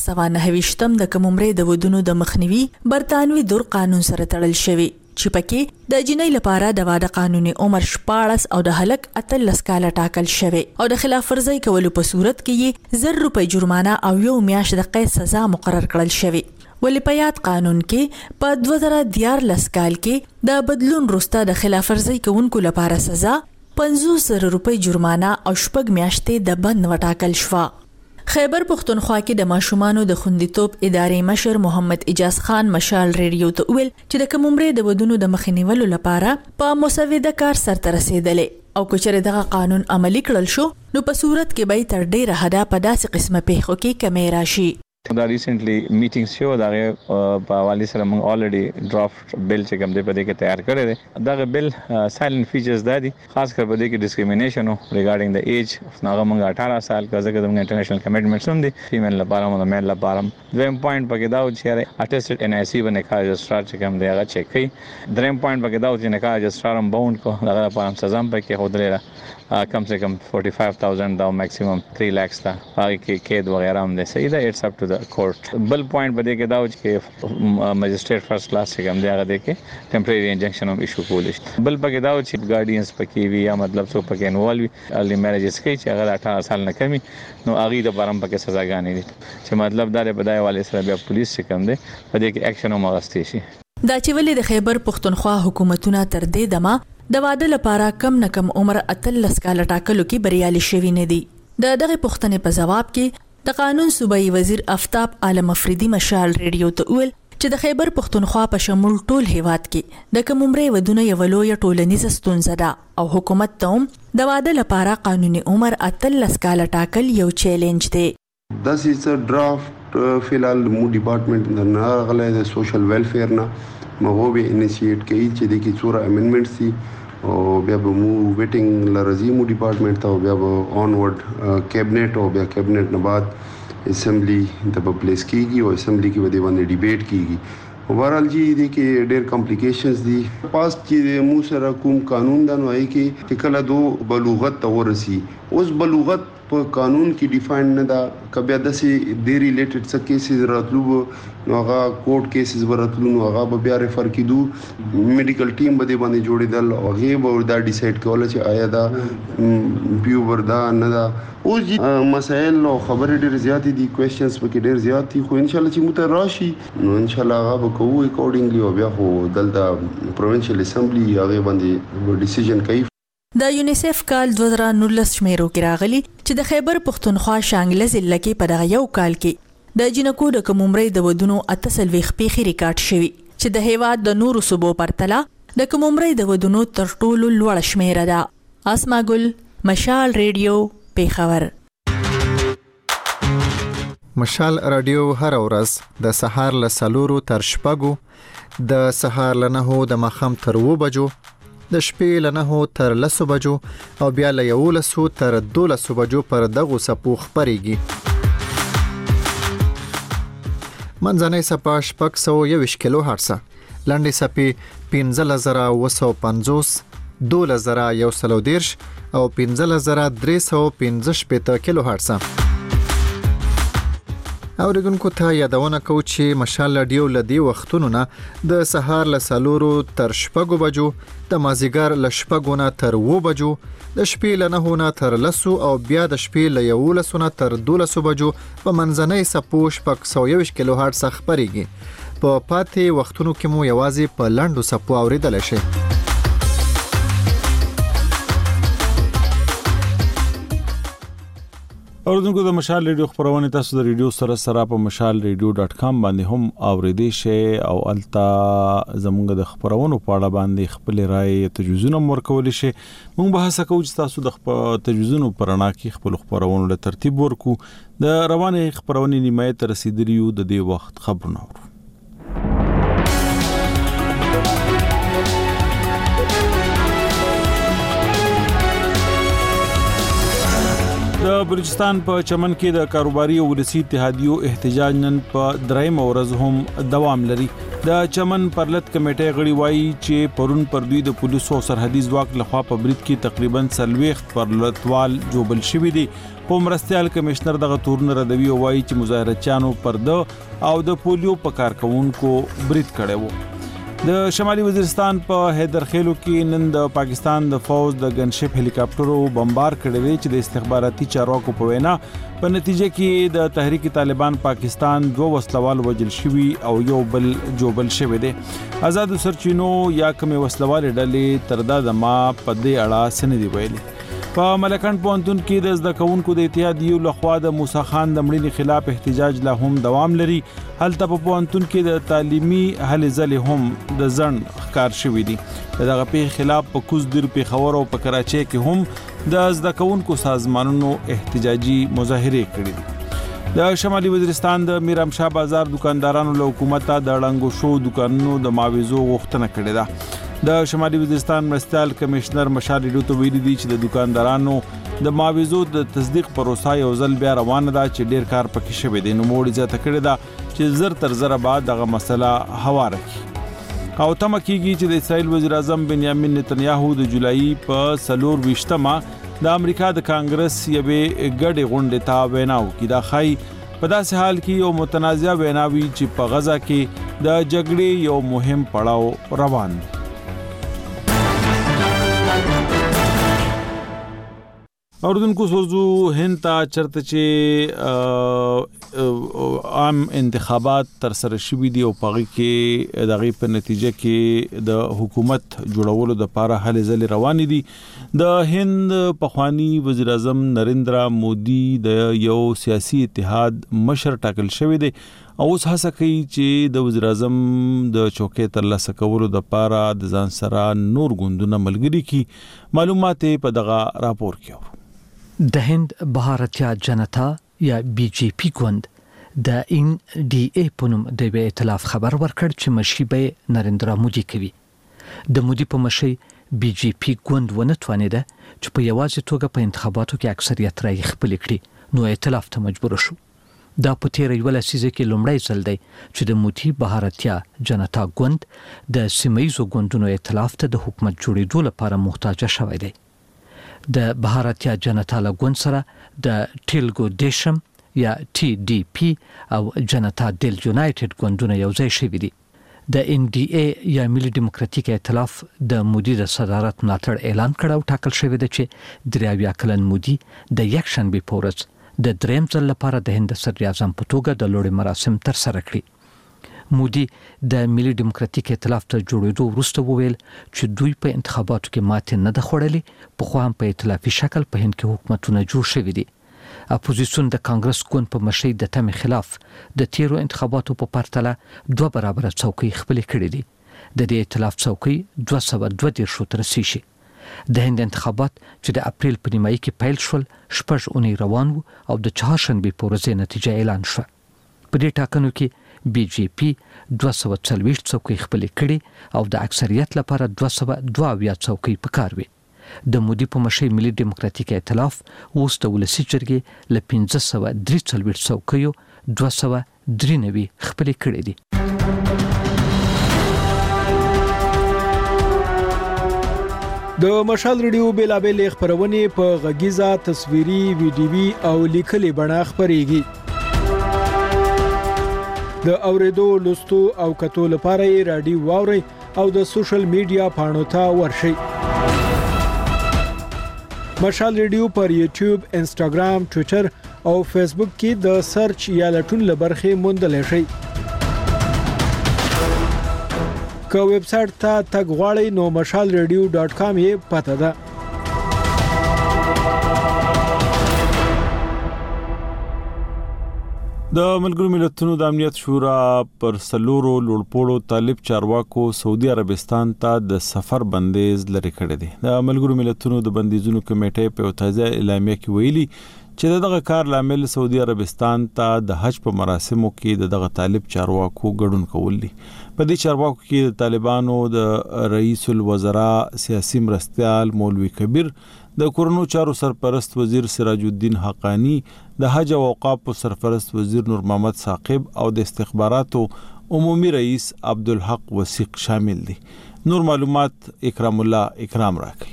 1929 د کم عمرې د ودونو د مخنیوي برتانوي دور قانون سره تړل شوی چې پکې د جنۍ لپاره د واده قانوني عمر 14 او د هلک 13 کاله ټاکل شوی او د خلاف ورزي کولو په صورت کې 1000 روپۍ جرمانه او 1 میاشت د قید سزا مقرر کړل شوی. ولی په یاد قانون کې په 2014 کال کې د بدلون وروسته د خلاف ورزي کوونکو لپاره سزا 500 روپۍ جرمانه او 6 میاشتې د بند وټاکل شو. خیبر پښتونخوا کې د ماشومانو د خوندیتوب ادارې مشر محمد اجاز خان مشال ریډیو ته ویل چې د کم عمرې د ودونو د مخنیولو لپاره په مسوده کار سرته رسیدلې او کچره دغه قانون عملی کړل شو نو په صورت کې به تر ډیره حدا په داسې قسمه پیښو کې کمی راشي. دا ریسنټلی میټینګ شو دا په حواله سره موږ الریډي ډرافټ بل چې کوم دی په دې کې تیار کړی دی. دا بل سایلنت فیچرز دي خاص کر په دې کې ډیسکریمینیشن ریګارډینګ د ایج څنګه موږ 18 سال کا ځکه د انټرنیشنل کمیټمنټس هم دي فیمیل لپاره او میل لپاره. دویم پوینټ پکې دا چې اټیسټډ ان آی سی باندې کار رجسترار چې کوم دی هغه چک کوي. دریم پوینټ پکې دا چې نه کار رجسترار هم باوند کو دا لپاره سزا هم پکې هودلې کم سے کم 45,000 دا میکسیمم 3 lakhs تا هغه کې قید وغیرہ هم ده صحیح ده اټس اپ ټو د کورټ. بل پوینټ بده کې دا چې مجسټریټ فرست کلاس کې هم دی هغه ده کې ټمپرری انجنکشن هم ایشو کول شي. بل پکې دا چې ګارډینز پکې وي یا مطلب څو پکې انوالو وي ارلی میریجز کې چې هغه 18 سال نه کمی نو هغه د بارم پکې سزاګانې دي چې مطلب دا په دای والے سره بیا پولیس چې کوم دی په دې کې اکشن هم غوښتي شي. دا چې ولې د خیبر پښتونخوا حکومتونه تر دې دمه د واده لپاره کم نه کم عمر 13 کاله ټاکلو کې بریالي شوي نه دي. دغه پوښتنې په جواب کې د قانون صوبایي وزیر آفتاب عالم افریدي مشال ریډیو ته ویل چې د خیبر پښتونخوا په شمول ټول هیواد کې د کم عمرې ودونه یو لوی ټولنیزه ستونزه ده او حکومت ته هم د واده لپاره قانوني عمر 13 کاله ټاکل یو چیلنج دی. This is a draft فلال مو ډپارټمنټ نه غلې د سوشل ویلفیر نه مغو به انیشیټ کوي چې د کی څوره امندمنټس دي او بیا به مو ویټینګ لرزي مو ډپارټمنټ ته بیا به اونورډ کابینټ او بیا کابینټ نه بعد اسمبلی د پبلیس کیږي او اسمبلی کې به باندې ډیبیټ کیږي. اوورال جی دي کې ډېر کمپلیکیشنز دي پاس چې مو سره کوم قانون د نوای کې چې کله دو بلوغت ته ورسی اوس بلوغت په قانون کې ډیفاین نه دا کبه د سي دی ریلیټډ څه کیسز راتلو نو هغه کورټ کیسز ورتلو نو هغه بیا ریفر کیدو میډیکل ټیم به باندې جوړیدل او هغه به دا ډیسایډ کول چې آیا دا پیور دا نه دا او مسائل او خبرې ډېر زیات دي کوېسچنز پکې ډېر زیات دي خو ان شاء الله چې متراشي نو ان شاء الله هغه به کوو اکورډینګلی او بیا خو دلته پروینشل اسمبلی هغه باندې ډیسیژن کوي. د یونیسف کال 2019 شمیرو کې راغلي چې د خیبر پښتونخوا شانګله ضلع کې په دغه یو کال کې د جنکو د کم عمرې د ودونو 38 پیښې ریکارډ شوي چې د هیواد د نورو صوبو پرتله د کم عمرې د ودونو تر ټولو لوړه شمیره ده. اسما ګل مشال ریډیو پیښور. مشال رادیو هر ورځ د سهار له 4 تر 6 د سهار له 9 د مخام تر 2 بجو د شپې له 9 تر 10 بجو او بیا له 11 تر 12 بجو پر دغه سپو خبريږي. منځنۍ سپا 621 کیلو هرتز، لاندې سپي 15950، 2110 او 15315 کیلو هرتز. اوریدونکو ته یادونه کوم چې مشال رادیو لدی وختونو نه د سهار له 4 تر 6 بجو، د مازیګر له 6 نه تر 2 بجو، د شپې له 9 نه تر 10 او بیا د شپې له 11 نه تر 12 بجو په منځنۍ سپو 621 کیلو هرتز خبريږي. په پاتې وختونو کې مو یوازې په لاندو سپو اوریدل شي. اوردونکو د مشال ریډیو خبرونه تاسو د ریډیو سره په mashalradio.com باندې هم اوریدئ شئ او التا زموږ د خبرونو په اړه باندې خپل رائے تجویزونه ورکول شي. موږ به هڅه کوو چې تاسو د تجویزونو پرانا کې خپل خبرونو له ترتیب ورکو. د روانه خبرونه نیمه ته رسیدلیو د دې وخت خبرونه ورو. د بلوچستان په چمن کې د کاروباري او ولسی اتحادیو احتجاج نن په دریم ورځ هم دوام لري. د چمن پرلط کمیټې غړي وایي چې پرون پر دوی د پولیسو سرحدي ځواک لخوا په برید کې تقریبا 40 پرلطوال جوبل شوی دي. په مرستيال کمشنر دغه تورن ردوی وایي چې مظاهرچیانو پر د او د پولیو په کارکونکو برید کړي وو. د شمالي وزیرستان په حیدرخیلو کې نن د پاکستان د فوج د ګنشپ هلیکاپټرو بمبار کړی دی چې د استخباراتي چارواکو په وینا په نتیجه کې د تحریک طالبان پاکستان 2 وسلوال وژل شوي او یو بل جوبل شوی دی. آزاد سرچینو یا کومه وسلوال ډلې تر دا د ما په دې اړه سندې ویلي. په ملکان پونتون کې د زده کوونکو د اتحادیو لخوا د موسی خان د مړینې خلاف احتجاج لا هم دوام لري. هلته په پونتون کې د تعلیمي هلې ځلې هم د ځن ښکار شوی دي. دغه په خلاف په کوزدر په خبر او په کراچۍ کې هم د زده کوونکو سازمانونو احتجاجي مظاهره کړې دي. د شمالي وزیرستان د میرامشاه بازار دکاندارانو له حکومت د اړنګو شو دکانونو د معاوضو غوښتنه کړې ده. د شمالي وزیرستان مرستيال کمشنر مشال ریډیو ته ویلي دي چې د دکاندارانو د معاوضو د تصدیق پروسه یو ځل بیا روانه ده چې ډیر کار پکې شوی دی. نو موړي ځته کړی ده چې زر تر زر بعد دغه مسله هواره کی او تم کیږي چې د اسرائیل وزیر اعظم بنیامین نتنیاهو د جولای په 24مه د امریکا د کانګرس یوې ګډې غونډې ته ویناو کی. دا خای په داسې حال کې یو متنازع ویناوي چې په غزا کې د جګړې یو مهم پړاو روان دی. اوردونکو سوزو هند ته چرته چې عام انتخابات تر سره شوي دي او پغې کې دغه په نتیجه کې د حکومت جوړولو د لپاره هلې ځلې روان دي. د هند پخوانی وزیر اعظم نریندرا مودي د یو سیاسي اتحاد مشر ټاکل شوی دی او اوس هڅه کوي چې د وزیر اعظم د چوکۍ ترلاسه کولو د لپاره د ځان سره نور ګوندونه ملګري کی. معلومات په دغه راپور کې د هند بھارتیا جنتا یا بی جے پی ګوند د ان ډي اي په نوم د ائتلاف خبر ورکړ چې مشي به نریندرا مودي کوي. د مودي په مشي بی جے پی ګوند ونه توانیده چې په یوازې توګه په انتخاباتو کې اکثریت راي خپل کړي نو ائتلاف ته مجبور شو. دا په تیر یو لسیزه کې لومړی ځل دی چې د مودي بھارتیا جنتا ګوند د سیمایي ګوندونو ائتلاف ته د حکومت جوړېدو لپاره محتاج شوی دی. د بھارتیا جنتا ګوند سره د ټیلګو دیشم یا ټي ډي پی او جنتا دل یونایټډ ګوندونه یو ځای شوي دي. د ان ډي اي یا ملي ډیموکراتیک ائتلاف د مودي د صدارت ملاتړ اعلان کړ او ټاکل شوی دی چې دریاویا کلن مودي د یک شنبه په ورځ د دریم ځل لپاره د هند صدر اعظم په توګه د لوړ مراسم تر سره کړی. مودي د ملي ډیموکراتیک ائتلاف ته جوړېدو وروسته وویل چې دوی په انتخاباتو کې ماتې نه ده خوړلې. په خو هم په ائتلافي شکل په هند کې حکومتونه جوړ شوي دي. اپوزیسیون د کانګرس ګوند په مشي د تمې خلاف د تیرو انتخاباتو په پرتله 2 برابر څوکۍ خپل کړې دي. د دې ائتلاف څوکۍ 202 تر رسیدي شي. د هند انتخابات چې د اپریل په نیمایي کې پیل شول شپږ اونۍ روان وو او د چهارشنبه په ورځ نتیجه اعلان شوه. په دې ټاکنو کې بی جے پی 240 څوکۍ خپل کړي او د اکثریت لپاره 202 څوکۍ پکار وي. د مودي په مشي ملي ډیموکراتیک ائتلاف اوس د ولسی جرګې له 1543 څوکیو 293 خپل کړي دي. د مشال ریډیو بیلابل خبرونه په غږیزه تصویري ویډیوي او لیکلي بڼه خبريږي. د اوریدو لوستو او کتو لپاره رادیو واوري او د سوشل میډیا پاڼو ته ورشي. مشال ریډیو پر یوټیوب، انستګرام، ټوئیټر او فیسبوک کې د سرچ یا لټون لبرخه موندل شي. که ویب سټ ته تګ غواړئ نو mashalradio.com یې پته ده. د ملګرو ملتونو د امنیت شورا پر سلورو لوړپوړو طالب چارواکو سعودي عربستان ته د سفر بندیز لري کړی دی. د ملګرو ملتونو د بندیزونو کمیټې په تازه اعلامیه کې ویلي چې دغه کار لامل سعودي عربستان ته د حج په مراسمو کې دغه طالب چارواکو ګډون کول دي. په دې چارواکو کې د طالبانو د رئیس الوزرا سیاسي مرستیال مولوی کبیر، د کورونو چارو سرپرست وزیر سراج الدین حقانی، د حج او اوقاف سرپرست وزیر نور محمد ثاقب او د استخباراتو عمومي رئیس عبدالحق وثیق شامل دي. نور معلومات اکرام الله اکرام راکړي.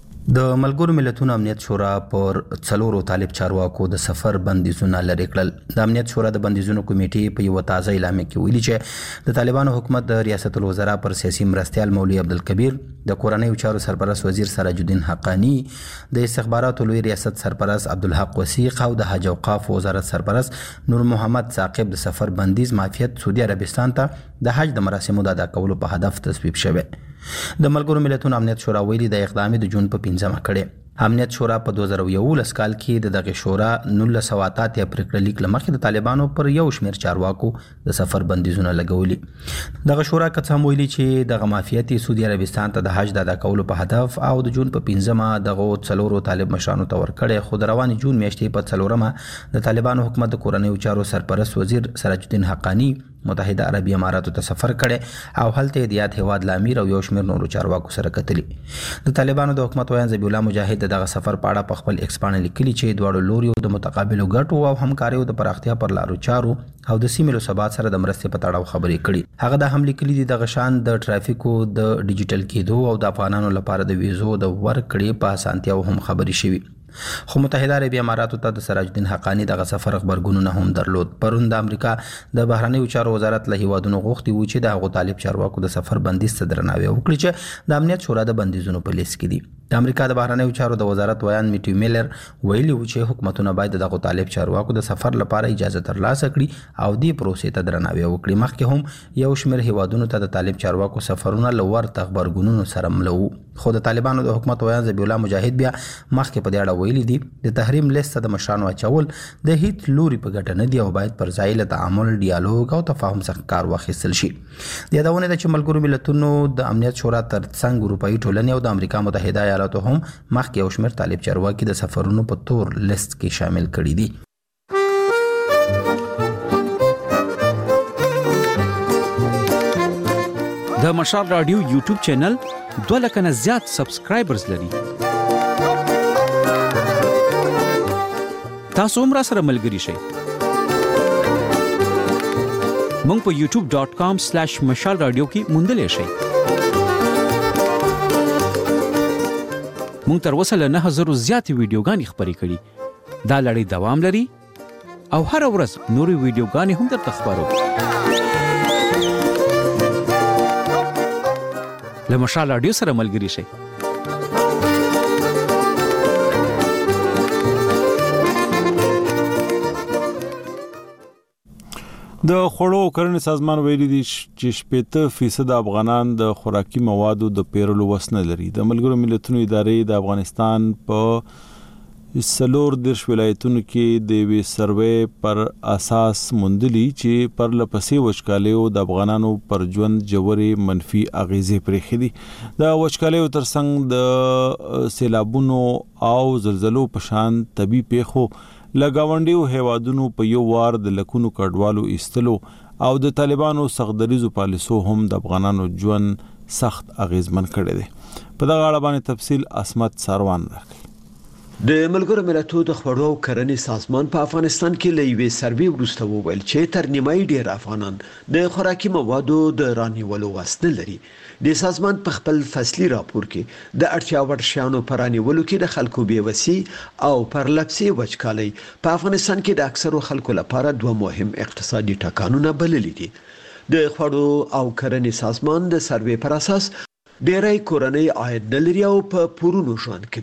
د ملګرو ملتونو امنیت شورا پر څلورو طالب چارواکو د سفر بندیزونه لري کړل. د امنیت شورا د بندیزونو کمیټې په یو تازه اعلامیه کې ویلي چې د طالبانو حکومت د ریاست الوزرا پر سیاسي مرستیال مولوی عبدالکبیر، د کورنۍ چارو سرپرست وزیر سراج الدین حقانی، د استخباراتو لوی ریاست سرپرست عبدالحق وثیق او د حج اوقاف وزارت سرپرست نور محمد ثاقب د سفر بندیز معافیت سعودي عربستان ته د حج د مراسمو د ادا کولو په هدف تصویب شوی. د ملګرو ملتونو امنیت شورا ویلي د اقدام د جون په 15 کړي. امنیت شورا په 2011 کال کې دغه شورا 1988 پریکړه لیک لمخې د طالبانو پر یو شمېر چارواکو د سفر بندیزونه لګولي. دغه شورا کڅ هم ویلي چې دغه معافیت سعودي عربستان ته د حج د ادا کولو په هدف او د جون په 15 دغه څلورو طالب مشرانو ته ورکړي. خو د رواني جون میاشتې په 4مه د طالبانو حکومت د کورنۍ چارو سرپرست وزیر سراج الدین حقانی متحده عربي اماراتو ته سفر کړي او هلته د یاد هیواد لامیر او یو شمېر نورو چارواکو سره کتلي. د طالبانو د حکومت ویان ذبیح الله مجاهد دغه سفر په اړه په خپل ایکس باندې لیکلي چې دواړو لوریو د متقابلو ګټو او همکاریو د پراختیا پر لارو چارو او د سیمې له ثبات سره د مرستې په تړاو خبرې کړي. هغه د هم لیکلي دي دغه شان د ټرافیکو د ډیجیټل کېدو او د افغانانو لپاره د ویزو د ورکړې په اسانتیاو هم خبرې شوي. خو متحده عربي اماراتو ته د سراج الدین حقانی دغه سفر خبرګونونه هم درلود. پرون د امریکا د بهرنیو چارو وزارت له هیوادونو غوښتي و چې د هغو طالب چارواکو د سفر بندیز ته درناوی وکړي چې د امنیت شورا د بندیزونو په لیست کې دي. د امریکا د بهرنیو چارو د وزارت ویان میټیو میلر ویلي و چې حکومتونه باید دغه طالب چارواکو د سفر لپاره اجازه ترلاسه کړي او دې پروسې ته درناوی وکړي. مخکې هم یو شمېر هیوادونو ته د طالب چارواکو سفرونه له ورته خبرګونونو سره مله وو. خو د طالبانو د حکومت ویان ذبیح الله مجاهد بیا مخکې په دې اړه ویلي دي د تحریم لیست د مشرانو اچول د هیڅ لوري په ګټه نه دی او باید پر ځای له تعامل، ډیالوګ او تفاهم څخه کار واخیستل شي. د یادونه ده چې ملګرو ملتونو د امنیت شورا ترڅنګ اروپایي ټولنې او د امریکا متحده ایالاتو هم مخکې یو شمېر طالب چارواکي د سفرونو په تور لیست کې شامل کړي دي. د مشال رادیو یوټیوب چینل 2 لک نه زیات سبسکرایبرز لري. تاسو هم را سره ملګري شئ. مونږ په youtube.com/مشال رادیو کې موندلې شئ. مونږ تر اوسه له 9000 زیاتې ویډیوګانې خپرې کړي. دا لړۍ دوام لري او هر ورځ نورې ویډیوګانې هم درته خپرو. له مشال رادیو سره ملګري شئ. د خوړو کرنې سازمان ویلي دی چې 80% افغانان د خوراکي موادو د پیرلو وس نه لري. د ملګرو ملتونو ادارې د افغانستان په 14 ولایتونو کې د وی سروې پر اساس موندلي چې پر لپسې وچکالیو د افغانانو پر ژوند جوړې منفي اغیزې پرېښې دي. د وچکالیو ترڅنګ د سیلابونو او زلزلو په شان طبي پیښو لګاونډیو هیوادونو په یو وار د لکونو کډوالو ایستلو او د طالبانو سختدریزو پالیسو هم د افغانانو ژوند سخت اغیزمن کړی دی. په دغه اړه باندې تفصیل اسمت ساروان راکړي. د ملګرو ملتونو د خوړو او کرنې سازمان په افغانستان کې له یوې سروې وروسته وویل چې تر نیمایي ډېر افغانان د خوراکي موادو د رانیولو وس نه لري. د سازمان په خپل فصلي راپور کې د اړتیا وړ شیانو په رانیولو کې د خلکو بېوسي او پرلپسې وچکالۍ په افغانستان کې د اکثرو خلکو لپاره 2 مهم اقتصادي ټکانونه بللي دي. د خوړو او کرنې سازمان د سروې پر اساس ډېری کورنۍ عاید نه لري او په پورونو ژوند کوي.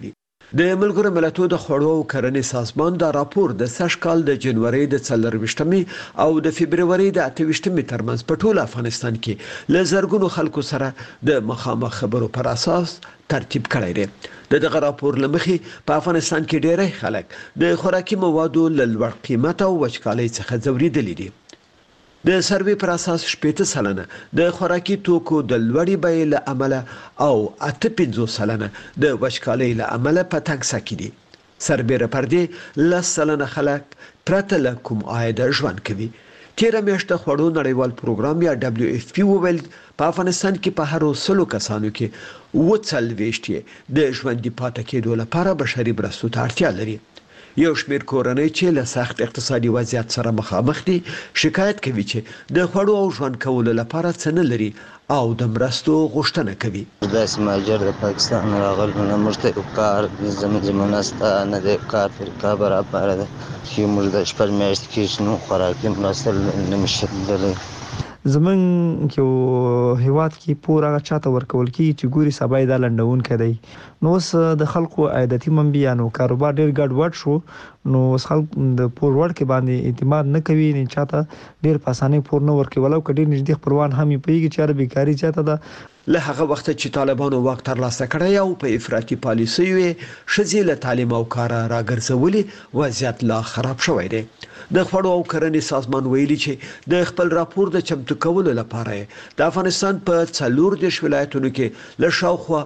د ملګرو ملتونو د خوړو او کرنې سازمان دا راپور د سږ کال د جنوري د 24 او د فبرवरी د 28 ترمنځ په ټول افغانستان کې ل زرګونو خلکو سره د مخامخ خبرو پر اساس ترتیب کړی دی. دغه راپور لمخې په افغانستان کې ډېری خلک د خوراکي موادو ل لوړ قیمت او وچکالۍ څخه ځورېدلي دي. د سروې پر اساس 80% د خوراکي توکو د لوړې بیې له امله او 85% د وچکالۍ له امله په تنګ سکي دي. سربېره پر دې 10% خلک پرته له کوم عاید ژوند کوي. تیره میاشت د خوړو نړیوال پروګرام یا WFP وویل په افغانستان کې په هر 100 کسانو کې 40 د ژوندي پاتې کېدو لپاره بشري مرستو ته اړتیا لري. یو شمېر کورنۍ چې له سخت اقتصادي وضعیت سره مخامخ دي شکایت کوي چې د خوړو او ژوند کولو لپاره څه نه لري او د مرستو غوښتنه کوي. داسې مهاجر د پاکستان راغلو نه موږ ته یو کار زمونه سته نه دی، کار طریقه برابره ده چې موږ د شپږ میاشتې کېږي نو خوراکي مرسته نه شي تللی. زمون کې هیواد کې پورا چاته ورکول کی چې ګوري سبا د لندون کړي نو اوس د خلکو عادتي منبیا نو کاروبار ډیر ګډوډ شو نو خلک د پور ورکې باندې اعتماد نه کوي نه چاته ډیر په اسانه پور نه ورکوي ولو کډیر نږدې خپلوان هم پیږي چې بیکاری چاته ده. له هغه وخت چې طالبانو واک ترلاسه کړی او په افراطي پالیسیو ښځې له تعلیم او کار راګرځولي وضعیت لا خراب شوی دی. د خوړو او کرنې سازمان ویلي چې د خپل راپور د چمتو کولو لپاره د افغانستان په 14 ولایتونو کې له شاوخوا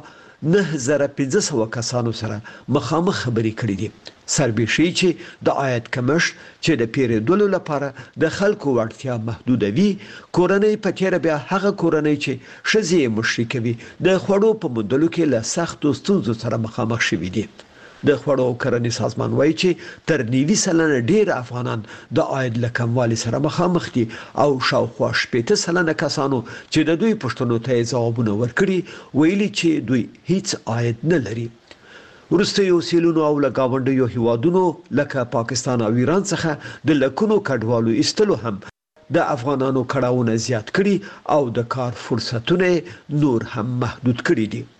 9500 کسانو سره مخامخ خبرې کړې دي. سربې شي چې د عاید کمښت چې د پیریدلو لپاره د خلکو وړتیا محدودوي، کورنۍ په تیر بیا هغه کورنۍ چې ښځې مشري کوي د خوړو په موندلو کې له سختو ستونزو سره مخامخ شوي دي. د خوړو او کرنې سازمان وایي چې تر 90% ډیر افغانان د عاید له کموالي سره مخامخ دي او شاوخوا 80% کسانو چې د دوی پوښتنو ته ځوابونه ورکړي ویلي چې دوی هیڅ عاید نه لري. وروسته یو سیلونو او لګاونډیو هیوادونو لکه پاکستان او ایران څخه د لکونو کډوالو ایستلو هم د افغانانو کړهونه زیات کړي او د کار فرصتونه نور هم محدود کړي دي.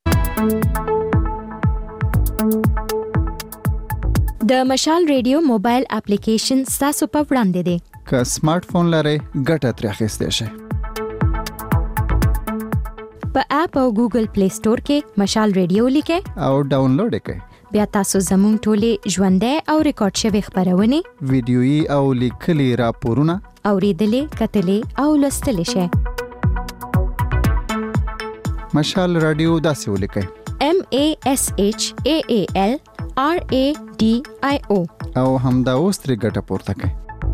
د مشال ریډیو موبایل اپلیکیشن تاسو په وړاندې دی. که سمارټ فون لرئ ګټه ترې اخیستئ شئ. په اپ او ګوګل پلی سٹور کې مشال ریډیو لیکئ او ډاونلوډ کړئ. بیا تاسو زموږ ټولې ژوندۍ او ریکارډ شوی خبرونه ویډیويي او لیکلي راپورونه اوریدلې کتلې او لوستلې شئ. مشال رادیو داسې ولیکئ MASHAAL RADIO او همدا اوس ترې ګټه پورته کړئ.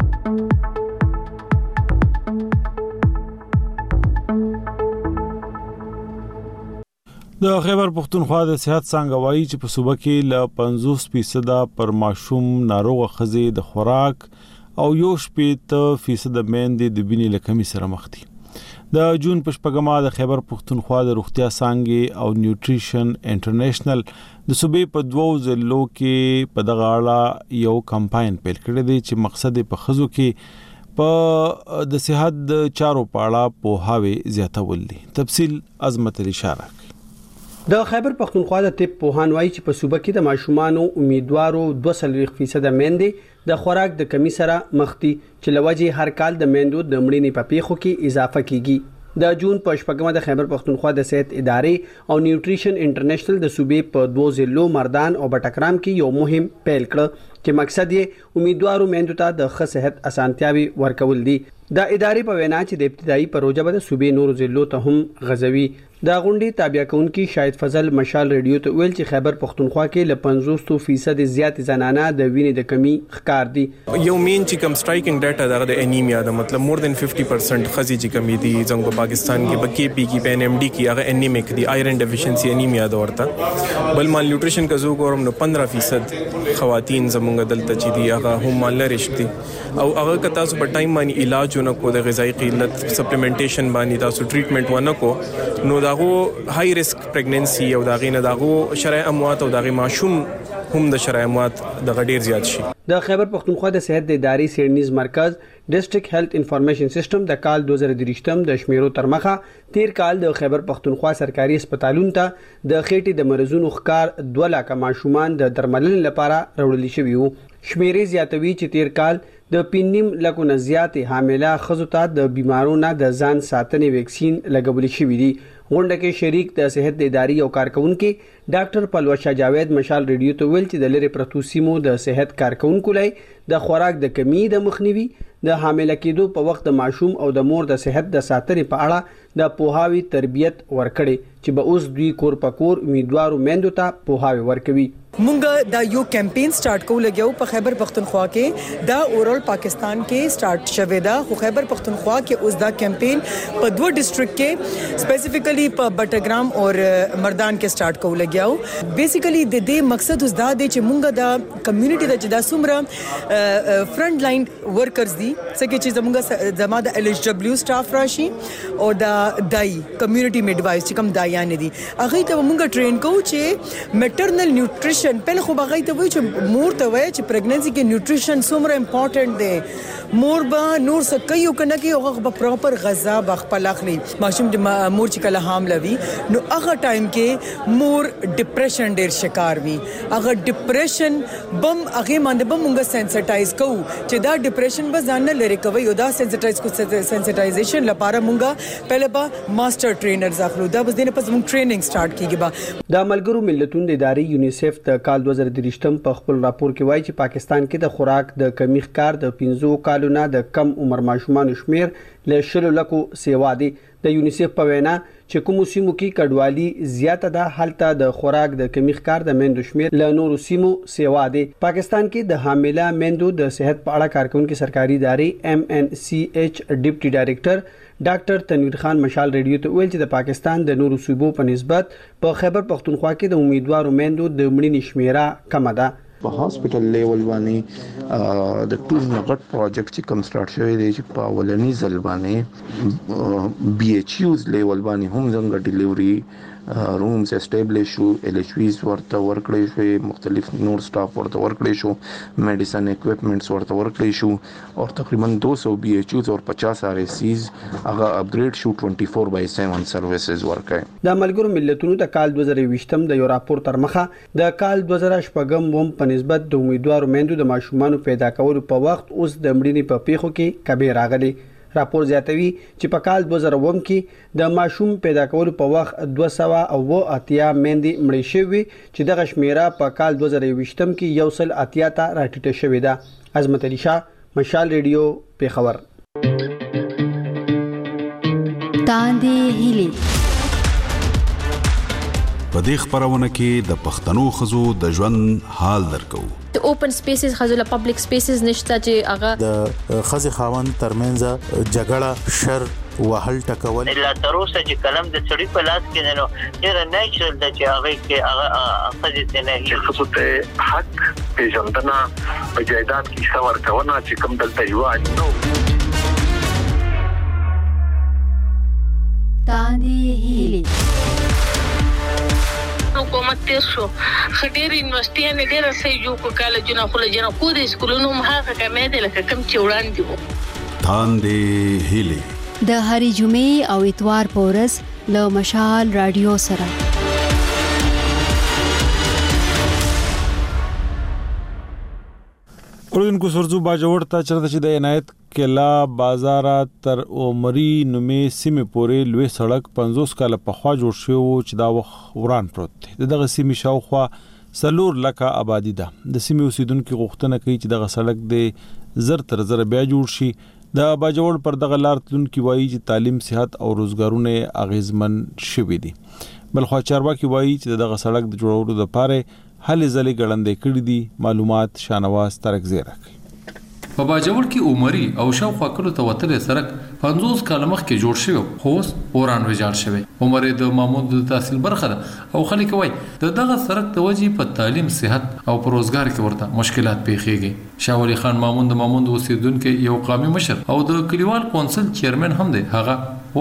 د خیبر پختونخوا د صحت څنګه وایي چې په صوبه کې ل 50% پر ماشوم ناروغه خزې د خوراک او 1% میندې د وینې له کمی سره مخ دي. د جون په شپږمه د خیبر پختونخوا د روغتیا څانګې او نیوټریشن انټرنیشنل د صوبې په 2 ضلعو کې په دغه اړه یو کمپاین پیل کړی دی چې مقصد په خزو کې په د صحت د چارو په اړه پوهاوی زیاتول دي. تفصیل عظمت علی اشاره د خیبر پختونخوا د طب پوهان وایي چې په صوبه کې د ماشومانو امیدوارو 2% میندې د خوراک د کمی سره مخ دي چې لوجه هر کال د میندو د مړینې په پیښو کې اضافه کیږي. د جون په شپږمه د خیبر پختونخوا د صحت ادارې او نیوټریشن انټرنیشنل د صوبې په 2 ضلعو مردان او بټکرام کې یو مهم پیل کړ چې مقصد یې امیدوارو میندو ته د ښه صحت اسانتیاوي ورکول دي. د ادارې په وینا چې د ابتدایي پروژه به د صوبې نورو ضلعو ته هم غځوي. دا غونډې تابع کونکي شاهد فضل مشال ریډیو ته ویل چې خیبر پختونخوا کې ل 50% زیات زنانه د وینې د کمی ښکار دي. یو مین چې کم سټرایکینګ ډاټا د انیمیا د مطلب مور دین 50% خزي چې کمی دي څنګه پاکستان کې بکې پی کې پین ام ډي کې هغه انیمیک دي آیرن ډیفیشنسي انیمیا د ورته بل مال نیوټریشن کا زو ګورم نو 15% خواتین زمونږ دلته چې دي هغه هم مال لري دي او هغه که تاسو په ټایم باندې علاج ونکو د غذایی قلت سپلیمنټیشن باندې تاسو ټریټمنټ ونکو نو داغو های ریسک پریګننسي او داغې نه داغو شرعي اموات او داغې ماشوم هم د شرایمات د غډیر زیات شي. د خیبر پختونخوا د صحت د ادارې سیډنیز مرکز ډیسټریکټ هیلث انفارمیشن سیستم د کال 2023 د شمیرو تر مخه تیر کال د خیبر پختونخوا سرکاري هسپتالونو ته د خېټې د مرزونو ښکار 2 لک ماشومان د درملنې لپاره راوړل شوي وو. شمیرې زیاتوي چې تیر کال د 5 لکو نه زیاتې حامله ښځو ته د بیمارونو د ځان ساتنې ویکسین لګول شوی دی. غونډه کې شریک د صحت د ادارې او کارکونکو ډاکټر پلوشا جاوید مشال ریډیو ته ویل چې د لری پرتو سیمو د صحت کارکونکو لای د خوراک د کمی د مخنیوي د حامله کېدو په وخت د ماشوم او د مور د صحت د ساتنې په اړه د پوهاوی تربیت ورکړي چې به اوس دوی کور په کور امیدوارو میندو ته پوهاوی ورکوي. مونږ دا یو کمپین سٹارټ کوو لګیو په خیبر پختونخوا کې دا اورال پاکستان کې سٹارټ شوه دا خو خیبر پختونخوا کې اوس دا کمپین په 2 ډیسټریکټ کې سپیسیفیکلی په بټګرام او مردان کې سٹارټ کوو لګیو. بیسیکلی د دې مقصد اوس دا دی چې مونږ دا کمیونټي د جدا سمره فرنٹ لاین ورکرز دي څنګه چې زموږ د ال ایچ ډبلیو سټاف راشي او دا دای کمیونټي میډوایز چې کوم دایان دي هغه ته مونږ ټرین کوو چې میټرنل نیوټریشن په خو بغای ته وای چې مور ته وای چې پریګننسي کې نیوټریشن څومره امپورټنت دی. مور به نور څه کوي او کنه کې هغه به پراپر غذا بخپل اخلي. ماشوم د مور چې کله حامله وي نو هغه ټایم کې مور ډیپریشن ډیر شکار وي. هغه ډیپریشن بم هغه باندې بم مونږ سنسټایز کوو چې دا ډیپریشن به ځان نه لری کوي او دا سنسټایزیشن لپاره مونږ پهله به ماستر ټرینرز اخلو. دا به دینه پس مونږ ټریننګ سٹارټ کیږي. د ملګرو ملتونو د ادارې یونیسف د کال 2023 په خپل راپور کې وایي چې پاکستان کې د خوراک د کمی ښکار د 15 کالو نه د کم عمر ماشومان شمیر له 10 لکو سیوا دي. د یونیسف په وینا چې کوم سیمو کې کډوالي زیاته ده هلته د خوراک د کمی ښکار د میندو شمیر له نورو سیمو سیوا دي. پاکستان کې د حامله میندو د صحت په اړه کارکونکو سرکاري ادارې MNCH ډیپټي ډایریکټر ډاکټر تنویر خان مشال ریډیو ته ویل چې د پاکستان د نورو صوبو په نسبت په خیبر پختونخوا کې د امیدوارو میندو د مړینې شمیره کمه ده. په هاسپټل لیول باندې د ټول نغټ پروجیکټ چې کوم سٹارټ شوی دی چې په اولنی ځل باندې BHUs لیول باندې هم څنګه ډیلیوري رومز اسټابلیش شو, LHVs ورته ورکړی شو, مختلف نور سټاف ورته ورکړی شو, میډیسن اکوپمنټس ورته ورکړی شو او تقریبا 200 BHUs او 50 RSCs هغه اپګریډ شو 24/7 سرویسز ورکړي. د ملګرو ملتونو د کال 2020 د یو راپور تر مخه د کال 2018 په نسبت د امیدوارو میندو د ماشومان پیدا کولو په وخت اوس د مړینې په پیښو کې کمی راغلی. راپور زیاتوي چې په کال 2009 کې د ماشوم پیدا کولو په وخت 280 میندې مړې شوې چې دغه شمیره په کال 2020 کې 180 ته راټیټه شوې ده. عظمت علي شاه, مشال ریډیو, پیښور. تاندې هیلي په دې خبرونه کې د پښتنو خزو د ژوند حال درکو. د اوپن سپیسز خزو پبلک سپیسز نشته چې هغه د خزي خاوند ترمنځ جګړه شر وهل ټکول الا تر اوسه چې کلم د چړي په لاس کې نو ډیر نیچرل د چې هغه کې هغه خزي ته نه چې خصوصي حق پیژندنه په جایداد کې څور کونه چې کوم دلته یو نو تاندې هیلي حکومت تیر شو خډيري یونیورسيټي ډېر صحیح جوړ کالجونه خلجونه کو د سکولونو مخه کمې دي لکه کم چې وړاندې وو. تاندې هیلي د هرې جمعې او اتوار په ورځ له مشال رادیو سره. اوردونکو سرزو باجوړ ته چرته چې د عنایت کلا بازار تر عمري نومې سیمه پورې لوی سړک 50 کال په خوا جوړ شو چې دا وخت وران پروت دی. دغه سیمه شاوخوا سلور لکه آبادی ده. د سیمه اوسیدونکو غوښتنه کوي چې دغه سړک د زر تر زر بیا جوړ شي. د باجوړ پر دغه لار تلونکو وایي چې تعلیم, صحت او روزګارونه اغیزمن شوي دي. بلخو چارواکي وایي چې دغه سړک د جوړولو لپاره هلې ځلې ګړندې کړې دي. معلومات شانواز ترک زیره کوي. په باجوړ کې عمري او شاوخوا کلو ته وتلې سړک 50 کال مخکې جوړ شوی خو اوس وران ویجاړ شوی. عمري د مامون د تحصیل برخه ده او خلک وایي دغه سړک د وجې په تعلیم, صحت او په روزګار کې ورته مشکلات پیښیږي. شاه ولی خان مامون د اوسیدونکو یو قومي مشر او د کلیوال کونسل چیرمن هم دی. هغه وایي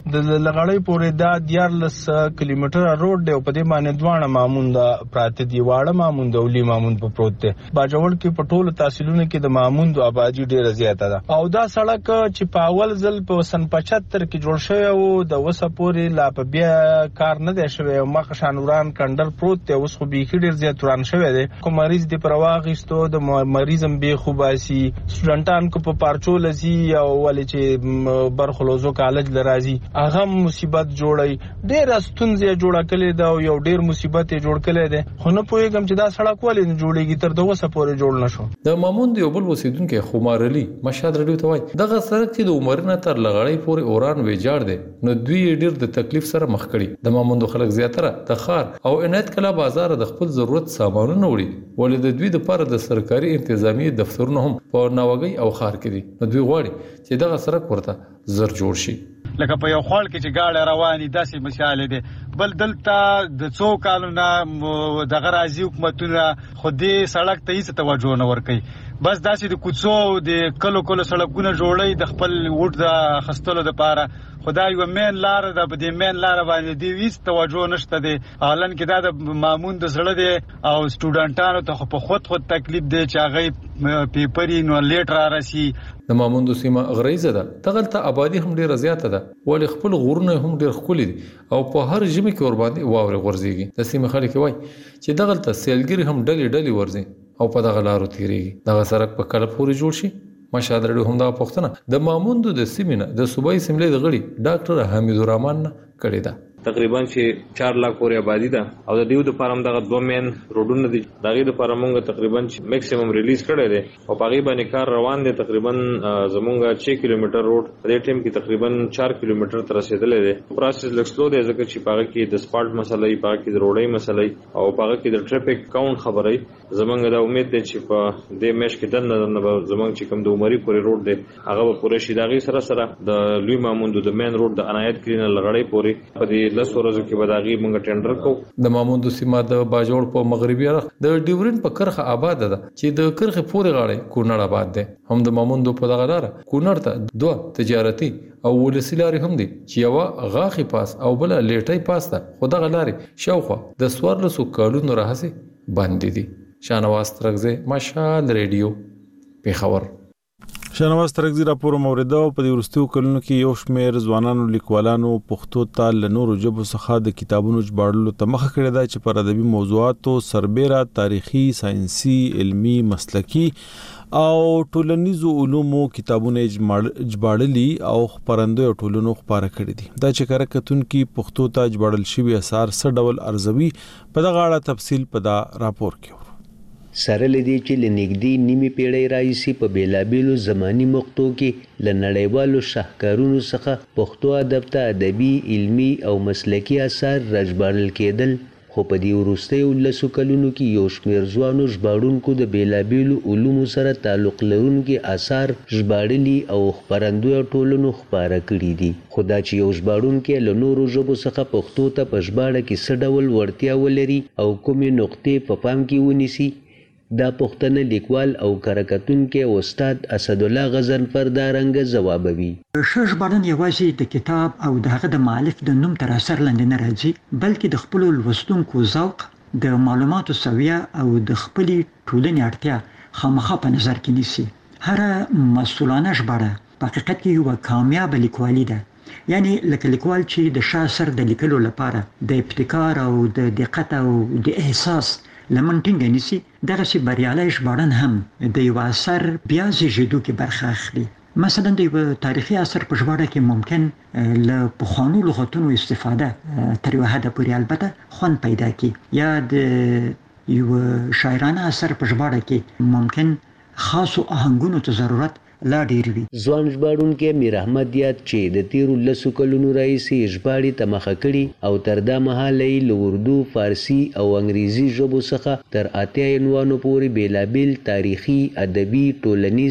د لغړی پورې دا 14 کیلومتره روډ دی او په دې باندې دوانه ماموند پراته دی واړه ماموند او لی ماموند په پروت دی باجوړ کې په ټولو تحصیلونو کې د ماموند آبادی ډیره زیاته ده او دا سړک چې په اول ځل په سن 75 کې جوړ شوی او د وسه پورې لا په بیا کار نه دی شوی او مخ شانوران کندر پروت دی اوس خو به ډیر زیات وران شوی دی کوم مریض دی پرواغستو د مریضم به خوباسي سټوډنټان کو په پارچو لسی او ولې چې برخلوزو کالج لرازي هغه مصیبت جوړي ډیر استونزې جوړه کړي دا یو ډیر مصیبت جوړ کړي دي خو نه پوهیږم چې دا سړک ولې نه جوړیږي تر دغه سپورې جوړ نشو د ماموند یو بل اوسیدونکو خمار علي مشهد رډیو ته وای دغه سړک چې د عمرنه تر لغړی پورې اوران ویجاړ دی نو دوی ډیر د تکلیف سره مخ کړي د ماموند خلک زیاتره د خار او عنایت کلا بازار د خپل ضرورت سامانونه وړي ولې د دوی لپاره د سرکاري انتظامی دفترونه هم په ناوګي او خار کې دي نو دوی غواړي چې دغه سړک ورته زر جوړ شي لکه په یو خال کې چې گاډه رواني داسې مثال دي بل دلته د څو کالونو د غرازي حکومتونه خو دې سړک ته هیڅ توجه نه ورکوي بس داسې د کوڅو د کلو سړکونه جوړي د خپل وټ د خستلو لپاره خدای یو مین لار د بده مین لار باندې دی هیڅ توجه نشته دي حالان کې دا د مامون د زړه دي او سټوډنټانو ته په خود تکلیف دي چې هغه پیپري نو لیټ را راسي د ماموند سیمه غریزه ده تغلته آبادی هم ډیره زیاته ده ولې خپل غورونه هم ډیر خولي دي او په هر ژمي کې ور باندې واوري غورځيږي د سیمه خلک وای چې دغلته سیلګری هم ډلې ورځي او په دغه لارو تیریږي دغه سړک په کله پورې جوړ شي مشهد رډیو هم دا پوښتنه د ماموند د سیمینه د صوبایي سیملې د غړي ډاکټر حمید الرحمن کړی ده تقریبا چې 4 لک پورې آبادی ده او د دیو د فارم دغه دوه مین روډونه دي دغه د فارمونګه تقریبا میکسیمم ریلیز کړی دی او پاغي باندې کار روان دي تقریبا زمونږه 6 کیلومتر روډ په دې ټیم کې تقریبا 4 کیلومتر تر رسیدلې ده پروسس لکسلو دی ځکه چې پاغه کې د سپالټ مسلې پاغه کې د روډي مسلې او پاغه کې د ټریفیک کاونټ خبرې زمونږه د امید ده چې په دې مېش کې دنه زمونږ چې کوم د عمرې پورې روډ دی هغه به پوره شي دغه سره د لوی ماموند د مین روډ د عنایت کلینر لغړی پورې په دې لس ورځو کې بداغي مونږ ټینډر کو د ماموند سیمه د باجوړ په مغربي اړخ د ډیورین په کرخه آباد ده چې د کرخه پورې غاړې کونړ آباد ده هم د ماموند په دغه لار کونړ ته دوه تجارتي او ولسی لارې هم دي چې یو غاخي پاس او بل لیټي پاس ده خو دغه لارې شاوخوا د 1400 کالونو راهسي باندې دي شانواز ترغزه مشال ریډیو پیښور شنواز ترغزی راپور موریده په دې ورستیو کلونو کې یو شمېر ځوانانو لیکوالانو پښتو ته له نورو ژبو څخه د کتابونو ژباړلو ته مخه کړې ده چې پر ادبي موضوعاتو سربېره تاریخي ساينسي علمي مسلکي او ټولنیزو علومو کتابونه ژباړلي او خبرندوی ټولنو خبره کړې دي دا چې کارکتون کې پښتو ته ژباړل شوی اثار څه ډول ارزوي په دغه اړه تفصیل په دا راپور کې سره لدی چې لنګدي نیمه پیړۍ راځي په بیلابیلو زماني مقطو کې لنړیوالو شاهکارونو څخه پښتو ادب ته ادبي علمي او مسلکي اثار راژباړل کېدل خو په دې وروستیو لسو کلونو کې یو شمېر ځوانو ژباړونکو د بیلابیلو علومو سره تعلق لرونکي اثار ژباړلي او خبرندوی ټولنو خبره کړي دي خو دا چې یو ژباړونکی له نورو ژبو څخه پښتو ته په ژباړه کې څه ډول وړتیا ولري او کومې نقطې په پام کې ونیسي دا پښتنه لیکوال او کارکتونکو استاد اسد الله غزنفر دا رنګ جوابوي شش باندې یوازې د کتاب او دغه د مؤلف د نوم تر اثر لاندې نه راځي بلکې د خپل لوستونکو ذوق د معلوماتو سویه او د خپل ټولنې اړتیا خامخا په نظر کې نیسي هر مسؤلانه ژباړه په حقیقت کې یو کامیاب لیکوالي ده یعنی لکه لیکوال چې د شاعر د لیکلو لپاره د ابتکار او د دقت او د احساس لمن ټینګ نیسي دغه شی بریالي ژباړن هم د یو اثر بیا زیږیدو کې برخه اخلي مثلا د یو تاریخي اثر په ژباړه کې ممکن له پخوانو لغتونو استفاده تر یو حد پورې البته خوند پیدا کی یا د یو شاعرانه اثر په ژباړه کې ممکن خاصو آهنګونو ته ضرورت لا ډیر وي ځوان ژباړونکي میر احمد یاد چې د تیرو لسو کلونو راهیسې ژباړې ته مخه کړي او تر دا مهاله یې له اردو فارسي او انګریزي ژبو څخه تر 8 عنوانو پورې بیلابیل تاریخي ادبي ټولنیز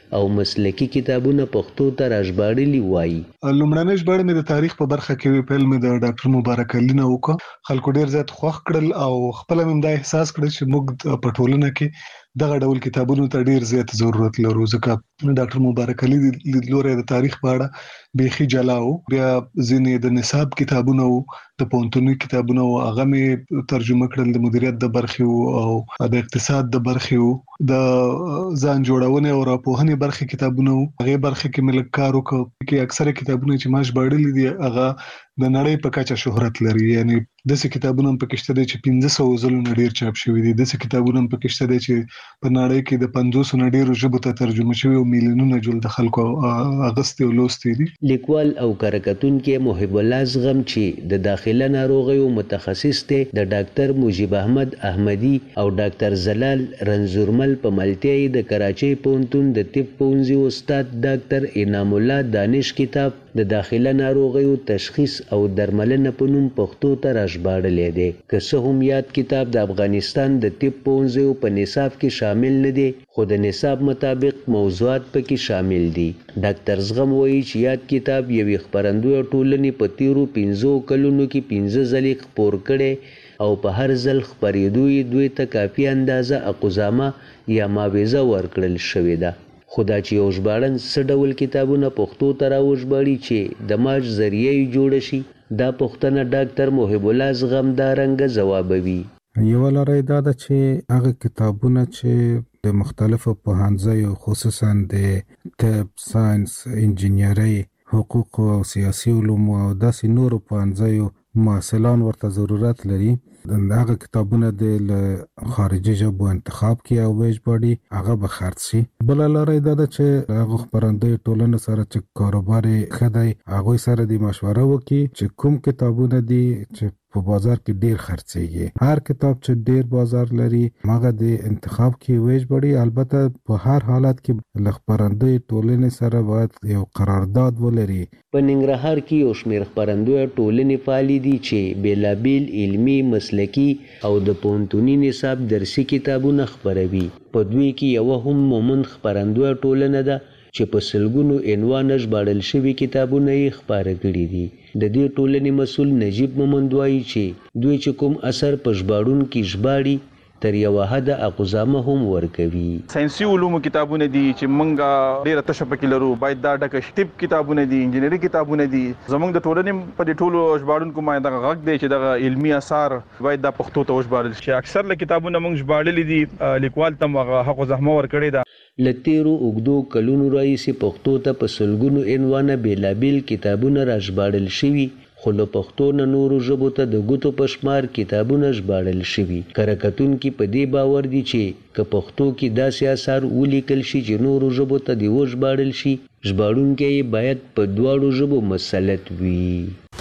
او مسلکی کتابونه پښتو ته راژباړلي وایي. لومړنۍ ژباړه مې د تاریخ په برخه کې پیل مې د ډاکټر مبارک علي نه وکړ. خلکو ډیر زیات خوښ کړل او خپل مې دا احساس کړ چې موږ په ټولنه کې دغه ډول کتابونو ته ډیر زیات ضرورت لرو ځکه ډاکټر مبارک علي لیدلوري د تاریخ په اړه بیخي جلاو. بیا ځینې د نصاب کتابونه او د پونتونی کتابونه او هغه مې ترجمه کړل د مدیریت د برخې او د اقتصاد د برخې د ځان جوړونې او راپوهنې برخې کتابونه هغه برخې کې ملک کار وکړ کې اکثره کتابونه چې ما ژباړلي دي هغه د نړۍ په کچه شهرت لري. یعنی دغه کتابونه په کې شته چې 1500 ځلونه ډیر چاپ شوي دي. دغه کتابونه په کې شته چې په نړۍ کې د 500 نه ډیر ژبو ته ترجمه شوي او میلیونونه جلد خلکو اغستې او لوستې دي. لیکوال او کارکتونکو محب الله زغم چې د داخله ناروغیو متخصص دی د ډاکټر مجيب احمد احمدي او ډاکټر زلال رنزورمل په ملتیا د کراچۍ پونتون د طب پونځي استاد ډاکټر انعام الله دانش کتاب د داخله ناروغیو تشخیص او درملنه په نوم پښتو ته راژباړلی دی. که څه هم یاد کتاب د افغانستان د طب پونځیو په نصاب کې شامل نه دی خو د نصاب مطابق موضوعات پکې شامل دي. ډاکټر زغم وایي چې یاد کتاب یوې خپرندوی ټولنې په تیرو 15 کلونو کې 15 ځلې خپور کړي او په هر ځل خپرېدو یې دوی ته کافي اندازه اقوزامه یا معاوضه ورکړل شوې ده. خدا چې یو ژباړن څه ډول کتابونه پښتو ته راوژباړي چې د ماج ذریعه یې جوړه شي دا پوښتنه ډاکټر محب الله زغم دارنګه ځوابوي. یو لاره دا ده چې هغه کتابونه چې د مختلفو پوهنځیو خصوصا د طب، ساينس، انجینرۍ، حقوق او سیاسي علوم او داسې نورو پوهنځیو محصلان ورته ضرورت لري هغه کتابونه د خارجي ژبو انتخاب کړي او وژباړي هغه به خرڅ شي. بل لاره دا ده چې هغه خپرندوی ټولنه سره چې کاروبار خدای هغه سره د مشوره وکړي چې کوم کتابونه دي چې په بازار کې ډیر خرڅيږي. هر کتاب چې ډیر بازار لري هغه د انتخاب کې وژباړي. البته په هر حالت کې خپرندوی ټولنه سره باید یو قرارداد ولري. په ننګرهار کې یو شمېر خپرندوی ټولنې فعالې دي چې بیلابیل علمي، مسلکي او د پونتوني نصاب درسي کتابونه خپروي. په دوی کې یو هم مومند خپرندوی ټولنه ده چې په سلګونو عنوان ژباړل شوي کتابونه یې خپاره کړي دي. د دې ټولنې مسؤل نجیب مومند وایي چې دوی چې کوم اثر په ژباړونکي ژباړي تر یو حد اقوزامه هم ورکوي. ساينسي علومو کتابونه دي چې مونږه ډیره تشه پکې لرو باید دا ډکه طب کتابونه دي، انجینری کتابونه دي. زمونږ د ټولنې په دې ټولو ژباړونکو باندې دغه غږ دی چې دغه علمي اثار باید د پښتو ته وژباړل شي. اکثر له کتابونه مونږ ژباړلي دي لیکوال تم هغه حق زحمه ورکړي ده. لتیرو اوګدو کلونو راځي پښتو ته په سلګونو عنوانه بیلابیل کتابونه راژباړل شوي خو له پښتو نه نورو ژبو ته د ګوتو په شمار کتابونه ژباړل شوي. کارکتونکي په دې باور دي چې که پښتو کې داسې اثار ولیکل شي چې نورو ژبو ته دې وژباړل شي ژباړونکی باید په دواړو ژبو مسلط وي.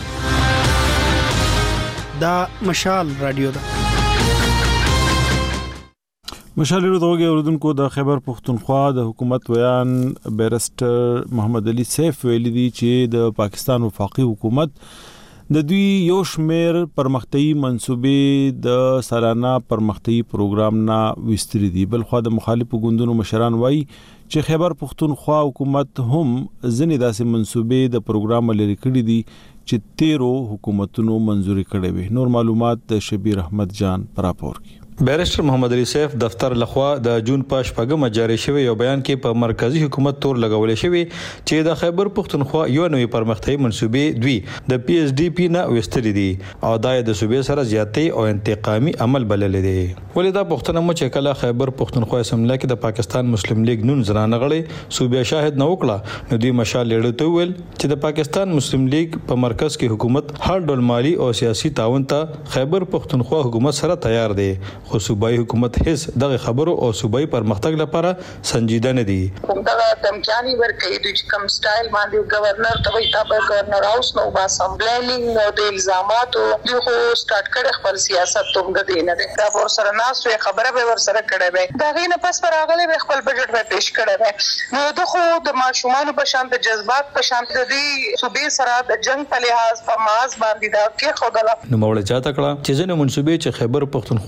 دا مشال رادیو ده. مشال رادیو اوریدونکو د خیبر پختونخوا د حکومت ویان بیرسټر محمد علي سیف ویلي دي چې د پاکستان وفاقي حکومت د دوی یو شمیر پرمختیايي منسوبې د سالانه پرمختیايي پروګرام نه وستري دي. بل خو د مخالفو ګوندونو مشران وایي چې خیبر پختونخوا حکومت هم ځنې داسې منسوبې د پروګرام لري کړې دي چې 13 حکومتونو منزوري کړې وي. نور معلومات د شبیر احمد جان پر راپور کې. بیرسټر محمد علي سیف دفتر لخوا د جون په شپږمه جاری شوی یو بیان کې په مرکزی حکومت تور لګولې شوی چې د خیبر پختونخوا یو نوې پرمختیايي منسوبې دوی د پی ایس ډي پی نه وستري دي او د صوبې سره زیاتې او انتقامي عمل بلل دي. ولې دا پښتنه مو چې کله خیبر پختونخوا اسمبلی کې د پاکستان مسلم لیگ نون زنانه غړي صوبې شاهد نه وکړه نو دوی مشال لړته ویل چې د پاکستان مسلم لیگ په مرکز کې حکومت هر ډول مالی او سیاسي تعاون ته خیبر پختونخوا حکومت سره تیار دی خو صوبایي حکومت هیڅ دغه خبرو او صوبایي پرمختګ لپاره سنجیده نه دي. همدغه دمجاني ورکړي د کوم سټایل باندې گورنر ته وي تابع گورنر هاوس نو با اسمبلی نو د الزامات او د خو سٹارټ کړي خپل سیاست توم د دینه دا ور سره ناس وي خبره به ور سره کړي وي دا غینه پس پر اغله به خپل بجټ به پیش کړي وي نو د خو د ماشومان په شان د جذبات په شان د دې صوبې سره د جنگ په لحاظ په ماز باندې دا کې خدای نو موږ چاته کړه چې ځنه منسوبې چې خیبر پختونخوا حکومت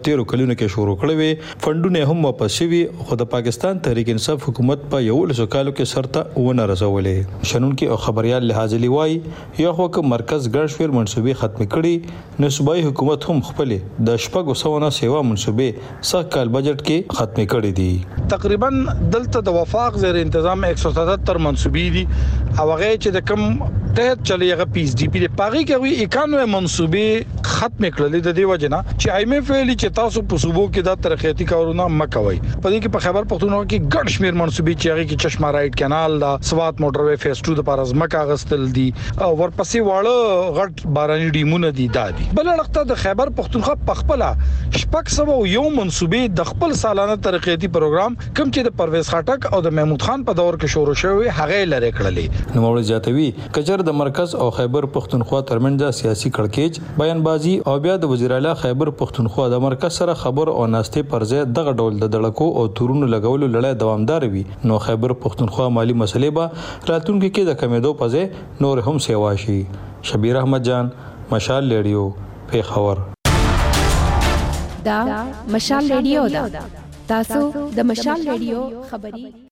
13 کلونو کې شروع کړې وي فندونه هم واپس شوي خو د پاکستان تحریک انصاف حکومت په 11 کالو کې سرته ونه رسولې شنن کې او خبريال لحاظ لیوای یو خو مرکز ګرشویل منسوبي ختم کړي نو صوبایي حکومت هم خپل د شپږ سوونه سیوا منسوبي سږ کال بجټ کې ختم کړي دي تقریبا دلته د وفاق زیر تنظیم 177 منسوبي دي او هغه چې د کم تحت چلیږي پی ایس ډی پی د پاغي کوي 91 منسوبي ختم کړل د دې وجنه چې ایم ایف ویلي چې تاسو په صوبو کې د ترقیاتي کارونه مکوي په دې کې په خیبر پختونخوا کې ګڼ شمیر منسوبي چې هغه کې چشمه رائټ کانال دا سوات موټروي فیس 2 د پارز مکه غستل دي او ورپسې واړه غټ باراني ډیمونه دي دادي بل وخت د خیبر پختونخوا په خپل شپږ سو یو منسوبي د خپل سالانه ترقیاتي پروګرام کوم چې د پرویز خټک او د محمود خان په دور کې شروع شوی هغه لری کړلې نو ورځ جاتوي کچر د مرکز او خیبر پختونخوا ترمنځ سیاسي کړکېچ بیانبازي او بیا د وزیر اعلی خیبر پختونخوا د مرکز سره خبر او ناشته پر ځای دغه ډول د دړکو او تورونو لګولو لړۍ دوامدار وي نو خیبر پختونخوا مالی مسلې به راتلونکي کې د کمیدو په ځای نور هم سیوا شي شبیر احمد جان مشال ریډیو پیښور دا مشال ریډیو دا تاسو د مشال ریډیو خبري